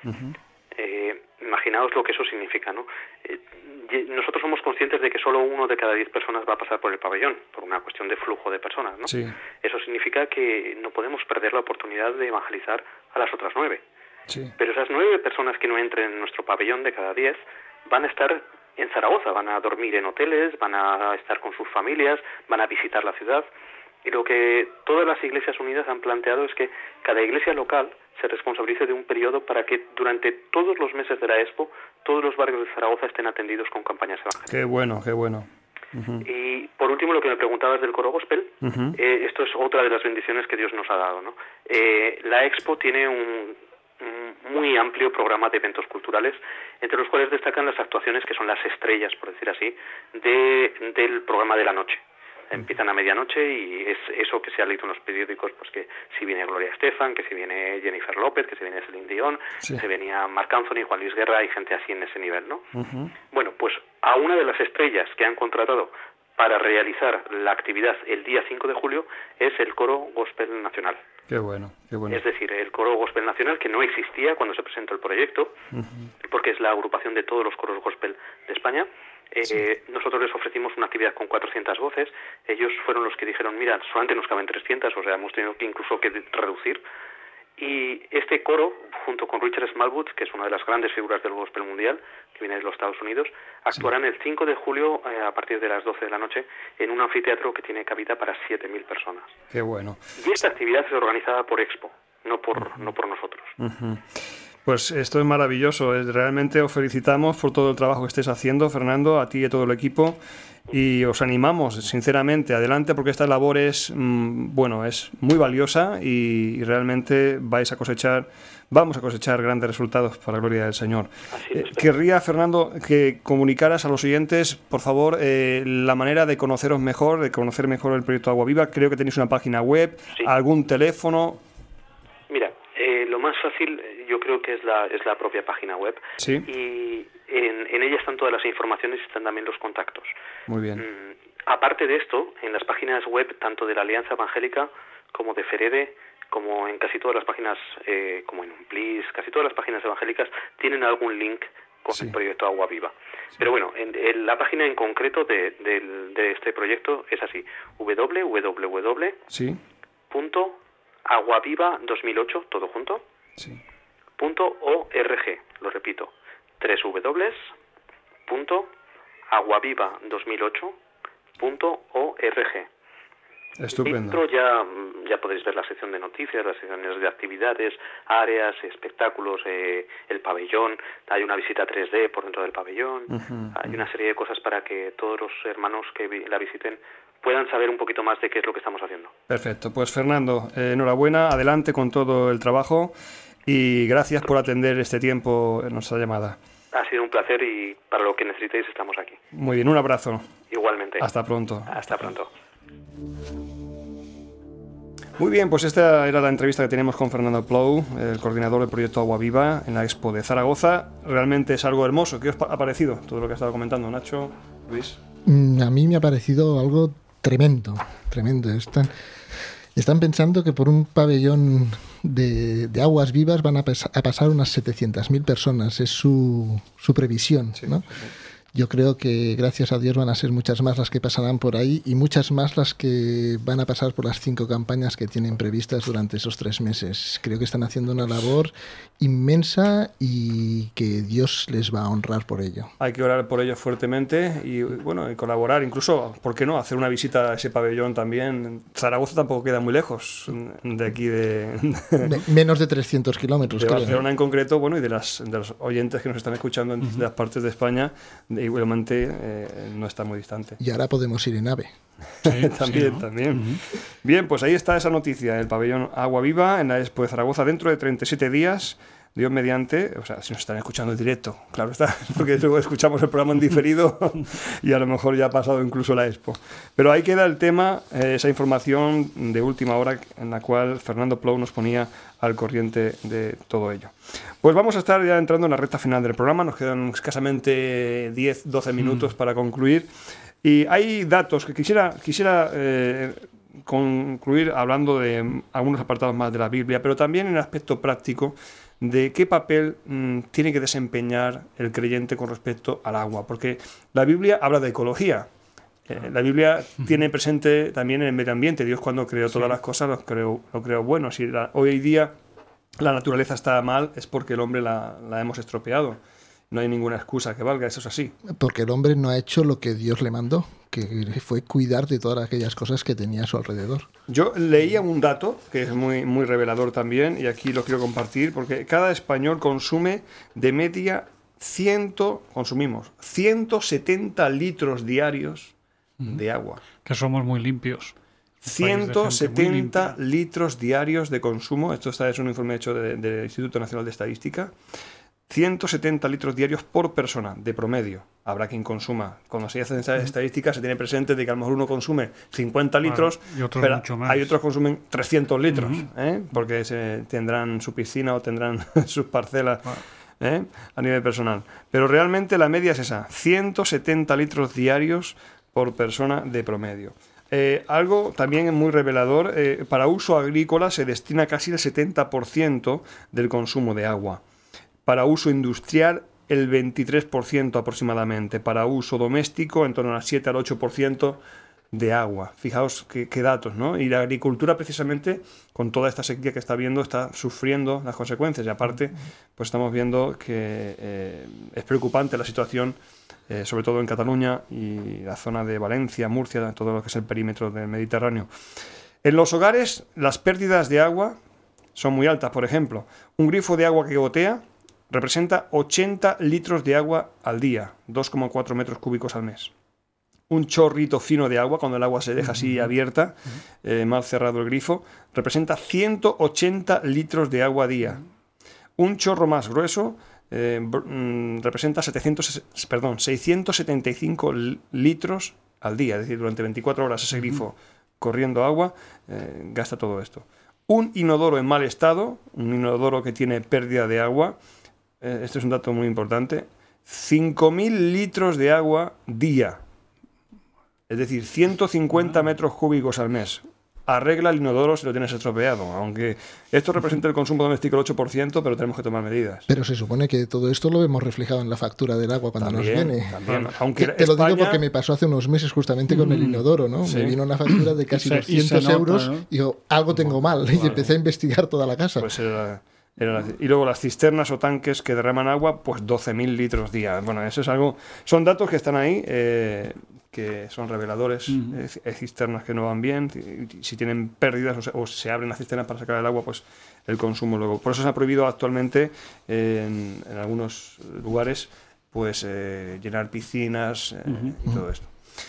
Imaginaos lo que eso significa, ¿no? Nosotros somos conscientes de que solo 1 de cada 10 personas va a pasar por el pabellón, por una cuestión de flujo de personas, ¿no? Sí. Eso significa que no podemos perder la oportunidad de evangelizar a las otras 9. Sí. Pero esas 9 personas que no entren en nuestro pabellón de cada 10 van a estar en Zaragoza, van a dormir en hoteles, van a estar con sus familias, van a visitar la ciudad. Y lo que todas las Iglesias Unidas han planteado es que cada iglesia local se responsabilice de un periodo para que durante todos los meses de la Expo todos los barrios de Zaragoza estén atendidos con campañas evangélicas. Qué bueno, qué bueno. Y por último, lo que me preguntabas del coro gospel, esto es otra de las bendiciones que Dios nos ha dado, ¿no? La Expo tiene un muy amplio programa de eventos culturales, entre los cuales destacan las actuaciones que son las estrellas, por decir así, del programa de la noche. Empiezan a medianoche y es eso que se ha leído en los periódicos, pues que si viene Gloria Estefan, que si viene Jennifer López, que si viene Celine Dion, Sí. se venía Marc Anthony, Juan Luis Guerra y gente así en ese nivel, ¿no? Bueno, pues a una de las estrellas que han contratado para realizar la actividad el día 5 de julio es el Coro Gospel Nacional. Qué bueno, qué bueno. Es decir, el Coro Gospel Nacional, que no existía cuando se presentó el proyecto, porque es la agrupación de todos los coros gospel de España. Nosotros les ofrecimos una actividad con 400 voces. Ellos fueron los que dijeron, mira, solamente nos caben 300, o sea, hemos tenido que incluso que reducir. Y este coro, junto con Richard Smallwood, que es una de las grandes figuras del gospel mundial, que viene de los Estados Unidos, actuarán el 5 de julio a partir de las 12 de la noche en un anfiteatro que tiene cabida para 7.000 personas. Qué bueno. Y esta actividad es organizada por Expo, no por nosotros. Pues esto es maravilloso. Realmente os felicitamos por todo el trabajo que estés haciendo, Fernando, a ti y a todo el equipo. Y os animamos, sinceramente, adelante, porque esta labor es, es muy valiosa y realmente vamos a cosechar grandes resultados para la gloria del Señor. Querría, Fernando, que comunicaras a los oyentes, por favor, la manera de conoceros mejor, de conocer mejor el proyecto Agua Viva. Creo que tenéis una página web, Sí. algún teléfono. Mira, lo más fácil yo creo que es la propia página web. Sí. Y en ella están todas las informaciones y están también los contactos. Muy bien. Aparte de esto, en las páginas web, tanto de la Alianza Evangélica como de Ferede, como en casi todas las páginas, como en Umplis, casi todas las páginas evangélicas tienen algún link con el proyecto Agua Viva. Pero bueno, en la página en concreto de este proyecto es así, www.aguaviva2008, todo junto, Sí. .org, lo repito, www.aguaviva2008.org. Estupendo. Dentro ya podéis ver la sección de noticias, las secciones de actividades, áreas, espectáculos, el pabellón, hay una visita 3D por dentro del pabellón, hay una serie de cosas para que todos los hermanos que la visiten puedan saber un poquito más de qué es lo que estamos haciendo. Perfecto. Pues Fernando, enhorabuena, adelante con todo el trabajo y gracias por atender este tiempo en nuestra llamada. Ha sido un placer y para lo que necesitéis estamos aquí. Muy bien, un abrazo. Igualmente. Hasta pronto. Hasta pronto. Muy bien, pues esta era la entrevista que tenemos con Fernando Plou, el coordinador del proyecto Agua Viva en la Expo de Zaragoza. Realmente es algo hermoso. ¿Qué os ha parecido todo lo que ha estado comentando Nacho, Luis? A mí me ha parecido algo tremendo, tremendo. Están pensando que por un pabellón de aguas vivas van a pasar unas 700.000 personas. Es su previsión, Sí, ¿no? sí. Yo creo que gracias a Dios van a ser muchas más las que pasarán por ahí y muchas más las que van a pasar por las 5 campañas que tienen previstas durante esos 3 meses. Creo que están haciendo una labor inmensa y que Dios les va a honrar por ello. Hay que orar por ello fuertemente y bueno, y colaborar, incluso, ¿por qué no? Hacer una visita a ese pabellón también. Zaragoza tampoco queda muy lejos de aquí Menos de 300 kilómetros, de creo. Barcelona en concreto, bueno, y de los oyentes que nos están escuchando en distintas partes de España, igualmente no está muy distante. Y ahora podemos ir en AVE. Sí, También, ¿no? también. Bien, pues ahí está esa noticia, el pabellón Agua Viva en la Expo de Zaragoza dentro de 37 días, Dios mediante, o sea, si nos están escuchando en directo, claro está, porque luego escuchamos el programa en diferido y a lo mejor ya ha pasado incluso la Expo. Pero ahí queda el tema, esa información de última hora en la cual Fernando Plou nos ponía al corriente de todo ello. Pues vamos a estar ya entrando en la recta final del programa, nos quedan escasamente 10-12 minutos para concluir. Y hay datos que quisiera concluir hablando de algunos apartados más de la Biblia, pero también en el aspecto práctico de qué papel tiene que desempeñar el creyente con respecto al agua. Porque la Biblia habla de ecología. La Biblia tiene presente también el medio ambiente. Dios cuando creó todas las cosas lo creó bueno. Si hoy día la naturaleza está mal es porque el hombre la hemos estropeado. No hay ninguna excusa que valga, eso es así. Porque el hombre no ha hecho lo que Dios le mandó, que fue cuidar de todas aquellas cosas que tenía a su alrededor. Yo leía un dato que es muy, muy revelador también, y aquí lo quiero compartir, porque cada español consume de media 170 litros diarios de agua. Que somos muy limpios. 170 litros diarios de consumo. Esto es un informe hecho del Instituto Nacional de Estadística. 170 litros diarios por persona, de promedio. Habrá quien consuma. Cuando se hacen esas estadísticas se tiene presente de que a lo mejor uno consume 50 litros, y otros pero mucho más. hay otros que consumen 300 litros, porque tendrán su piscina o tendrán sus parcelas a nivel personal. Pero realmente la media es esa, 170 litros diarios por persona de promedio. Algo también muy revelador, para uso agrícola se destina casi el 70% del consumo de agua. Para uso industrial, el 23% aproximadamente. Para uso doméstico, en torno al 7 al 8% de agua. Fijaos qué datos, ¿no? Y la agricultura, precisamente, con toda esta sequía que está habiendo, está sufriendo las consecuencias. Y aparte, pues estamos viendo que es preocupante la situación, sobre todo en Cataluña y la zona de Valencia, Murcia, todo lo que es el perímetro del Mediterráneo. En los hogares, las pérdidas de agua son muy altas. Por ejemplo, un grifo de agua que gotea representa 80 litros de agua al día, 2,4 metros cúbicos al mes. Un chorrito fino de agua, cuando el agua se deja así abierta, mal cerrado el grifo, representa 180 litros de agua a día. Un chorro más grueso representa 675 litros al día, es decir, durante 24 horas ese grifo corriendo agua gasta todo esto. Un inodoro en mal estado, un inodoro que tiene pérdida de agua, este es un dato muy importante, 5.000 litros de agua día, es decir, 150 metros cúbicos al mes. Arregla el inodoro si lo tienes estropeado, aunque esto representa el consumo doméstico el 8%, pero tenemos que tomar medidas. Pero se supone que todo esto lo vemos reflejado en la factura del agua cuando nos viene. También. Aunque te lo digo porque me pasó hace unos meses justamente con el inodoro, ¿no? Sí. Me vino una factura de casi 200 euros, ¿no? Y digo, algo tengo mal, y empecé a investigar toda la casa. Pues y luego las cisternas o tanques que derraman agua, pues 12.000 litros día. Bueno, eso es algo... Son datos que están ahí, que son reveladores. Hay cisternas que no van bien, si tienen pérdidas o se abren las cisternas para sacar el agua, pues el consumo luego. Por eso se ha prohibido actualmente en algunos lugares pues llenar piscinas y todo esto.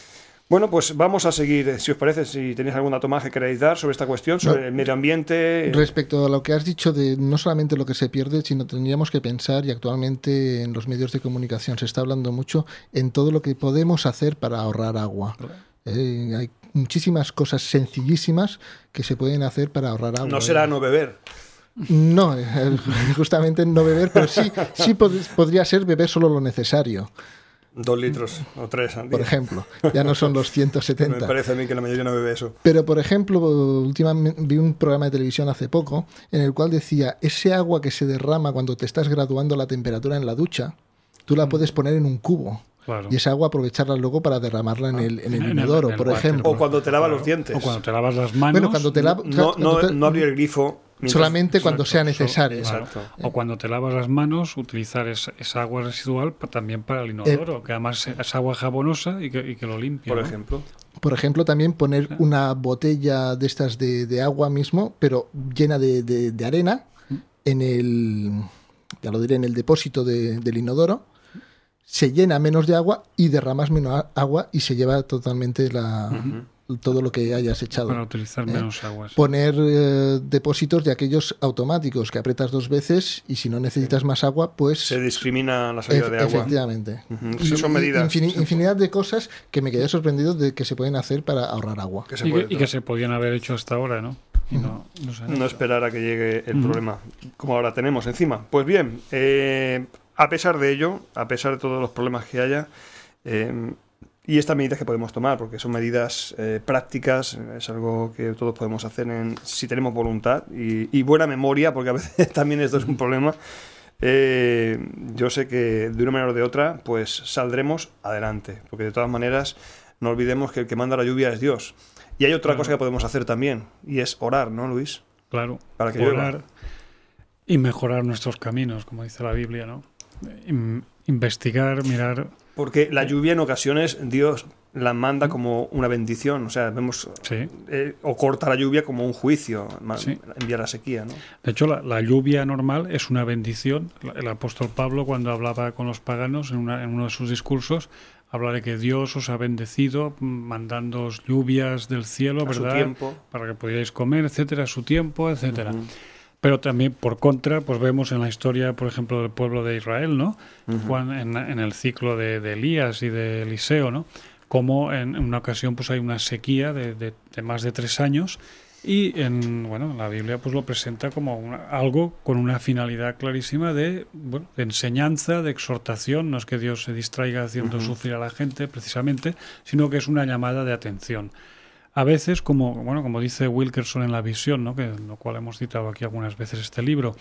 Bueno, pues vamos a seguir, si os parece, si tenéis algún dato más que queráis dar sobre esta cuestión, sobre el medio ambiente. Respecto a lo que has dicho de no solamente lo que se pierde, sino tendríamos que pensar, y actualmente en los medios de comunicación se está hablando mucho, en todo lo que podemos hacer para ahorrar agua. Hay muchísimas cosas sencillísimas que se pueden hacer para ahorrar agua. No será no beber. No, justamente no beber, pero sí podría ser beber solo lo necesario. 2 litros o 3 al día. Por ejemplo, ya no son los 170. Me parece a mí que la mayoría no bebe eso. Pero, por ejemplo, últimamente vi un programa de televisión hace poco en el cual decía, ese agua que se derrama cuando te estás graduando la temperatura en la ducha, tú la puedes poner en un cubo. Claro. Y esa agua aprovecharla luego para derramarla en el inodoro, por ejemplo. O cuando te lavas los dientes. O cuando te lavas las manos. Bueno, cuando te lavas... No abrir el grifo. Solamente cuando sea necesario. Exacto. O cuando te lavas las manos, utilizar esa agua residual también para el inodoro, que además es agua jabonosa y que lo limpia. Por ¿no? ejemplo. Por ejemplo, también poner una botella de estas de agua mismo, pero llena de arena, en el depósito del inodoro. Se llena menos de agua y derramas menos agua y se lleva totalmente todo lo que hayas echado. Para utilizar menos agua. Sí. Poner depósitos de aquellos automáticos que apretas 2 veces y si no necesitas más agua, pues... Se discrimina la salida de agua. Efectivamente. Sí, son medidas. Infinidad de cosas que me quedé sorprendido de que se pueden hacer para ahorrar agua. Y que se podían haber hecho hasta ahora, ¿no? Y no esperar a que llegue el problema, como ahora tenemos encima. Pues bien, a pesar de ello, a pesar de todos los problemas que haya, y estas medidas que podemos tomar, porque son medidas prácticas, es algo que todos podemos hacer si tenemos voluntad y buena memoria, porque a veces también esto es un problema. Yo sé que de una manera o de otra, pues saldremos adelante, porque de todas maneras no olvidemos que el que manda la lluvia es Dios. Y hay otra cosa que podemos hacer también, y es orar, ¿no, Luis? Claro, para que orar llueva. Y mejorar nuestros caminos, como dice la Biblia, ¿no? Investigar, mirar... Porque la lluvia en ocasiones Dios la manda como una bendición, o sea, vemos o corta la lluvia como un juicio, envía la sequía, ¿no? De hecho, la lluvia normal es una bendición. El apóstol Pablo, cuando hablaba con los paganos en uno de sus discursos, habla de que Dios os ha bendecido mandándoos lluvias del cielo, ¿verdad? Su tiempo. Para que pudierais comer, etcétera, a su tiempo, etcétera. Pero también, por contra, pues vemos en la historia, por ejemplo, del pueblo de Israel, ¿no? En el ciclo de Elías y de Eliseo, ¿no? Como en una ocasión pues hay una sequía de más de 3 años y la Biblia pues lo presenta como algo con una finalidad clarísima de enseñanza, de exhortación. No es que Dios se distraiga haciendo sufrir a la gente precisamente, sino que es una llamada de atención. A veces, como dice Wilkerson en La Visión, ¿no? Lo cual hemos citado aquí algunas veces este libro,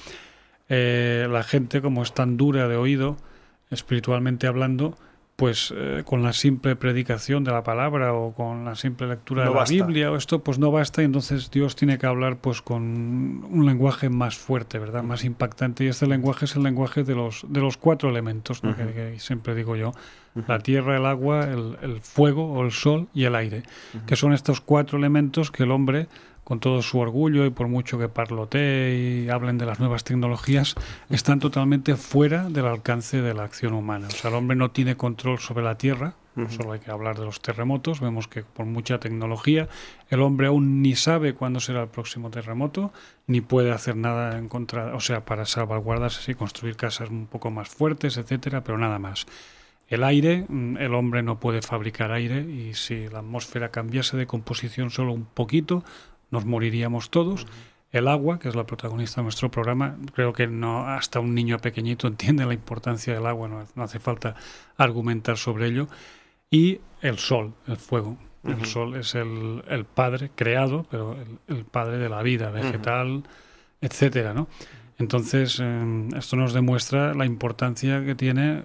la gente, como es tan dura de oído, espiritualmente hablando, pues con la simple predicación de la palabra o con la simple lectura de la Biblia o esto, pues no basta, y entonces Dios tiene que hablar pues con un lenguaje más fuerte, ¿verdad? Más impactante, y este lenguaje es el lenguaje de los 4 elementos, ¿no? que siempre digo yo, la tierra, el agua, el fuego o el sol y el aire, que son estos 4 elementos que el hombre, con todo su orgullo y por mucho que parlotee y hablen de las nuevas tecnologías, están totalmente fuera del alcance de la acción humana. O sea, el hombre no tiene control sobre la tierra, solo hay que hablar de los terremotos. Vemos que por mucha tecnología, el hombre aún ni sabe cuándo será el próximo terremoto, ni puede hacer nada en contra, o sea, para salvaguardarse y construir casas un poco más fuertes, etcétera, pero nada más. El aire, el hombre no puede fabricar aire, y si la atmósfera cambiase de composición solo un poquito, nos moriríamos todos. El agua, que es la protagonista de nuestro programa, creo que no hasta un niño pequeñito entiende la importancia del agua, no hace falta argumentar sobre ello. Y el sol, el fuego. El sol es el padre creado, pero el padre de la vida vegetal, etcétera, ¿no? Entonces, esto nos demuestra la importancia que tiene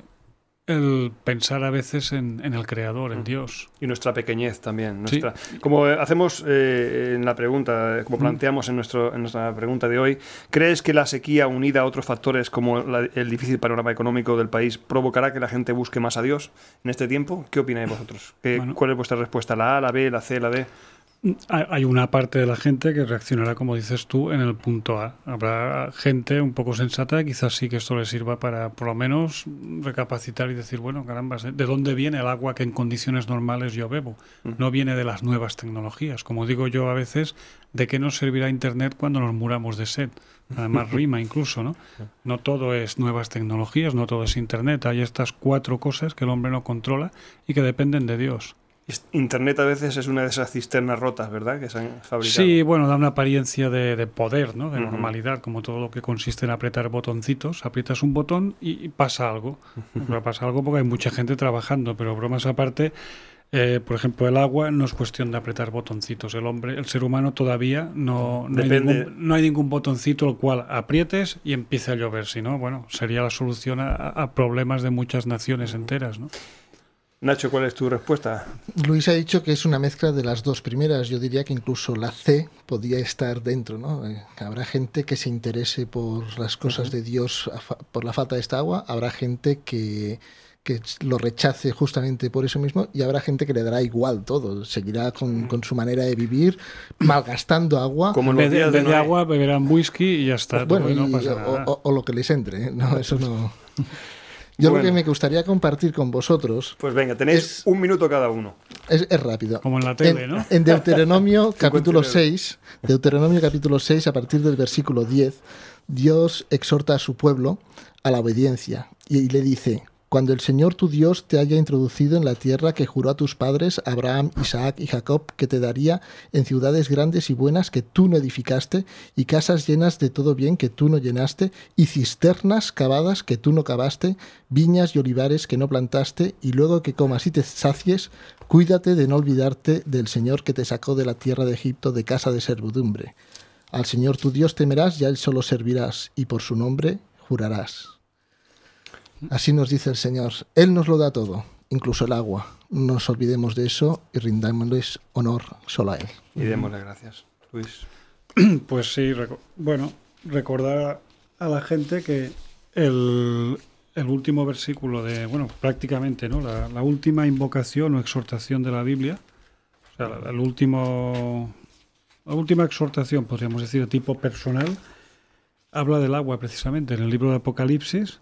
el pensar a veces en el Creador, en Dios. Y nuestra pequeñez también. Como hacemos en la pregunta, como planteamos en nuestra pregunta de hoy, ¿crees que la sequía unida a otros factores como el difícil panorama económico del país provocará que la gente busque más a Dios en este tiempo? ¿Qué opináis vosotros? ¿Cuál es vuestra respuesta? ¿La A, la B, la C, la D? Hay una parte de la gente que reaccionará, como dices tú, en el punto A. Habrá gente un poco sensata, quizás sí que esto le sirva para, por lo menos, recapacitar y decir, bueno, caramba, ¿de dónde viene el agua que en condiciones normales yo bebo? No viene de las nuevas tecnologías. Como digo yo a veces, ¿de qué nos servirá Internet cuando nos muramos de sed? Además rima incluso, ¿no? No todo es nuevas tecnologías, no todo es Internet. Hay estas 4 cosas que el hombre no controla y que dependen de Dios. Internet a veces es una de esas cisternas rotas, ¿verdad?, que se han fabricado. Sí, bueno, da una apariencia de poder, ¿no?, de normalidad, como todo lo que consiste en apretar botoncitos. Aprietas un botón y pasa algo. Pero pasa algo porque hay mucha gente trabajando, pero bromas aparte, por ejemplo, el agua no es cuestión de apretar botoncitos. El ser humano todavía no hay ningún botoncito el cual aprietes y empiece a llover. Si no, bueno, sería la solución a problemas de muchas naciones enteras, ¿no? Nacho, ¿cuál es tu respuesta? Luis ha dicho que es una mezcla de las 2 primeras. Yo diría que incluso la C podía estar dentro, ¿no? Habrá gente que se interese por las cosas de Dios por la falta de esta agua. Habrá gente que lo rechace justamente por eso mismo, y habrá gente que le dará igual todo. Seguirá con su manera de vivir, malgastando agua. Como en vez de agua beberán whisky y ya está. Bueno, no pasa nada. O lo que les entre, ¿eh? No, eso no... Yo lo que me gustaría compartir con vosotros... Pues venga, tenéis un minuto cada uno. Es rápido. Como en la tele, ¿no? En Deuteronomio capítulo 6, a partir del versículo 10, Dios exhorta a su pueblo a la obediencia y le dice: cuando el Señor tu Dios te haya introducido en la tierra que juró a tus padres, Abraham, Isaac y Jacob, que te daría, en ciudades grandes y buenas que tú no edificaste, y casas llenas de todo bien que tú no llenaste, y cisternas cavadas que tú no cavaste, viñas y olivares que no plantaste, y luego que comas y te sacies, cuídate de no olvidarte del Señor que te sacó de la tierra de Egipto, de casa de servidumbre. Al Señor tu Dios temerás y a Él solo servirás, y por su nombre jurarás. Así nos dice el Señor. Él nos lo da todo, incluso el agua. No nos olvidemos de eso y rindámosles honor solo a Él. Y démosle gracias. Luis. Pues sí, recordar a la gente que el último versículo de, bueno, prácticamente, ¿no?, la última invocación o exhortación de la Biblia, o sea, la última exhortación, podríamos decir, de tipo personal, habla del agua precisamente. En el libro de Apocalipsis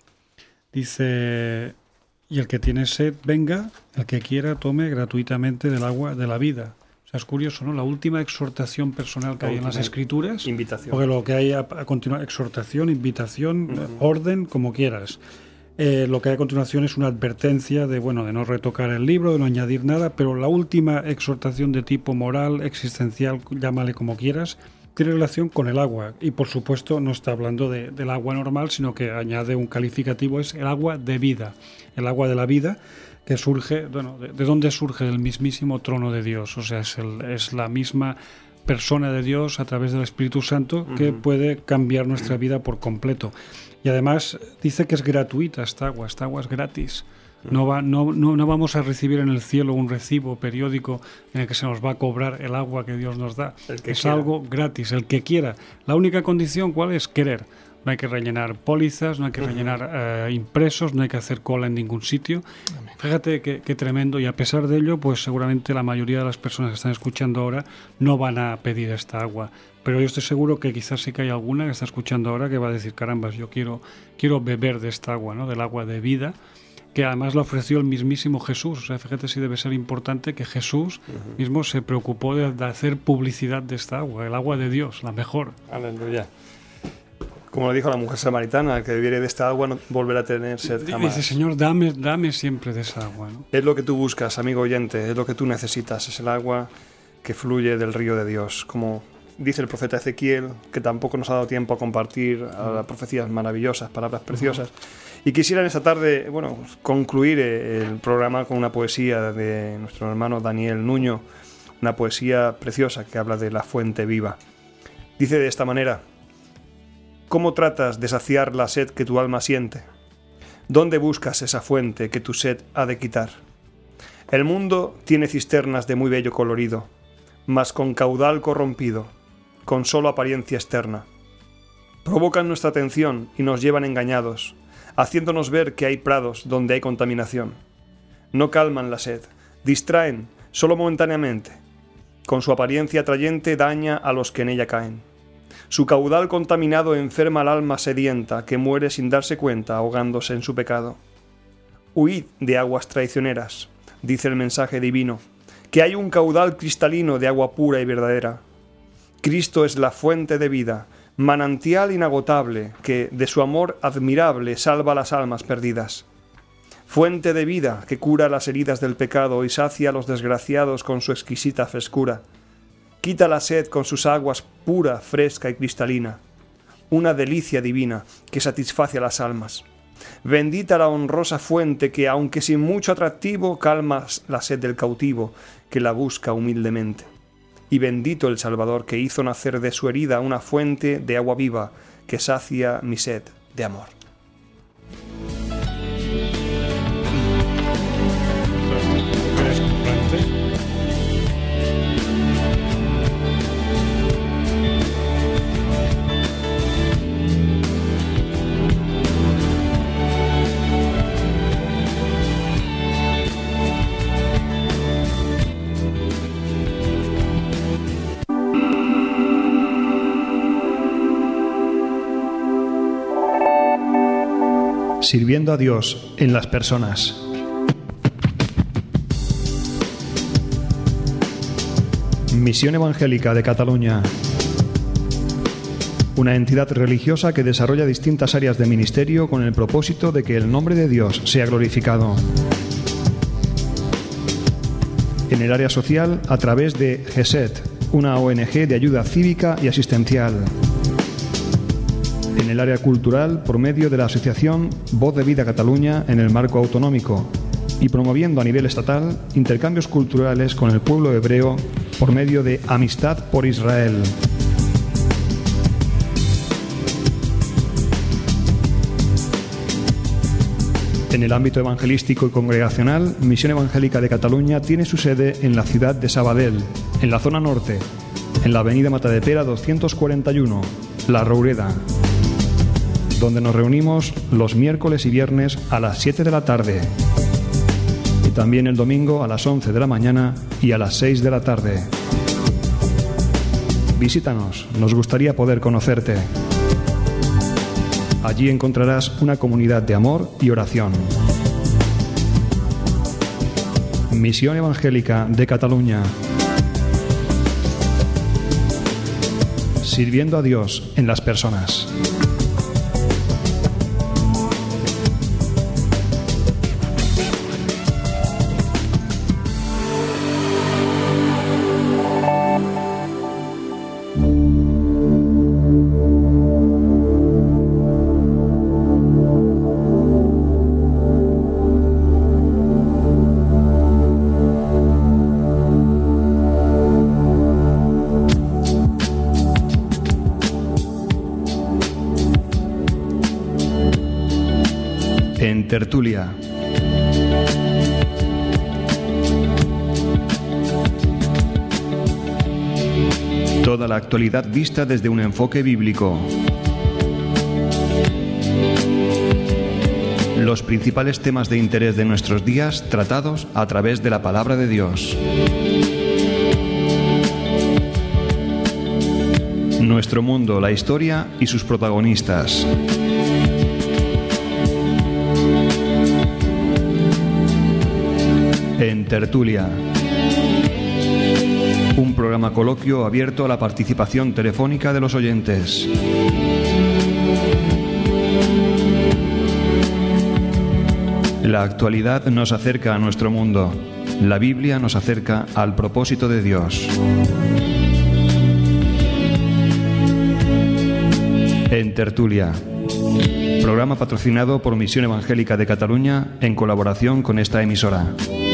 dice: y el que tiene sed, venga, el que quiera, tome gratuitamente del agua de la vida. O sea, es curioso, ¿no? La última exhortación personal que hay en las Escrituras. Invitación. Porque lo que hay a continuación, exhortación, invitación, orden, como quieras. Lo que hay a continuación es una advertencia de no retocar el libro, de no añadir nada, pero la última exhortación de tipo moral, existencial, llámale como quieras, tiene relación con el agua, y por supuesto no está hablando del agua normal, sino que añade un calificativo, es el agua de vida, el agua de la vida, que surge, ¿de dónde surge? Del mismísimo trono de Dios. O sea, es la misma persona de Dios a través del Espíritu Santo que puede cambiar nuestra vida por completo. Y además dice que es gratuita esta agua es gratis. No vamos a recibir en el cielo un recibo periódico en el que se nos va a cobrar el agua que Dios nos da. Es algo gratis, el que quiera. La única condición, ¿cuál es? Querer. No hay que rellenar pólizas, no hay que rellenar impresos, no hay que hacer cola en ningún sitio. Amén. Fíjate qué tremendo, y a pesar de ello, pues seguramente la mayoría de las personas que están escuchando ahora no van a pedir esta agua. Pero yo estoy seguro que quizás sí que hay alguna que está escuchando ahora que va a decir: carambas, yo quiero beber de esta agua, ¿no?, del agua de vida, que además la ofreció el mismísimo Jesús. O sea, fíjate si debe ser importante que Jesús mismo se preocupó de hacer publicidad de esta agua, el agua de Dios, la mejor. Aleluya. Como le dijo la mujer samaritana: el que bebiere de esta agua no volverá a tener sed jamás. Dice: Señor, dame siempre de esa agua, ¿no? Es lo que tú buscas, amigo oyente, es lo que tú necesitas, es el agua que fluye del río de Dios. Como dice el profeta Ezequiel, que tampoco nos ha dado tiempo a compartir a las profecías maravillosas, palabras preciosas. Y quisiera esta tarde, concluir el programa con una poesía de nuestro hermano Daniel Nuño, una poesía preciosa que habla de la fuente viva. Dice de esta manera: ¿cómo tratas de saciar la sed que tu alma siente? ¿Dónde buscas esa fuente que tu sed ha de quitar? El mundo tiene cisternas de muy bello colorido, mas con caudal corrompido, con solo apariencia externa. Provocan nuestra atención y nos llevan engañados, haciéndonos ver que hay prados donde hay contaminación. No calman la sed, distraen solo momentáneamente. con su apariencia atrayente daña a los que en ella caen. Su caudal contaminado enferma al alma sedienta, que muere sin darse cuenta, ahogándose en su pecado. Huid de aguas traicioneras, dice el mensaje divino, que hay un caudal cristalino de agua pura y verdadera. Cristo es la fuente de vida, manantial inagotable, que, de su amor admirable, salva las almas perdidas. Fuente de vida que cura las heridas del pecado y sacia a los desgraciados con su exquisita frescura. Quita la sed con sus aguas pura, fresca y cristalina. Una delicia divina que satisface a las almas. Bendita la honrosa fuente que, aunque sin mucho atractivo, calma la sed del cautivo que la busca humildemente. Y bendito el Salvador que hizo nacer de su herida una fuente de agua viva que sacia mi sed de amor. Sirviendo a Dios en las personas. Misión Evangélica de Cataluña. Una entidad religiosa que desarrolla distintas áreas de ministerio con el propósito de que el nombre de Dios sea glorificado. En el área social, a través de GESET, una ONG de ayuda cívica y asistencial. En el área cultural, por medio de la asociación Voz de Vida Cataluña en el marco autonómico, y promoviendo a nivel estatal intercambios culturales con el pueblo hebreo por medio de Amistad por Israel. En el ámbito evangelístico y congregacional, Misión Evangélica de Cataluña tiene su sede en la ciudad de Sabadell, en la zona norte, en la avenida Matadepera 241, La Roureda, donde nos reunimos los miércoles y viernes a las 7 de la tarde y también el domingo a las 11 de la mañana y a las 6 de la tarde. Visítanos, nos gustaría poder conocerte. Allí encontrarás una comunidad de amor y oración. Misión Evangélica de Cataluña. Sirviendo a Dios en las personas. En tertulia. Toda la actualidad vista desde un enfoque bíblico. Los principales temas de interés de nuestros días tratados a través de la palabra de Dios. Nuestro mundo, la historia y sus protagonistas. En tertulia. Un programa coloquio abierto a la participación telefónica de los oyentes. La actualidad nos acerca a nuestro mundo. La Biblia nos acerca al propósito de Dios. En tertulia. Programa patrocinado por Misión Evangélica de Cataluña en colaboración con esta emisora.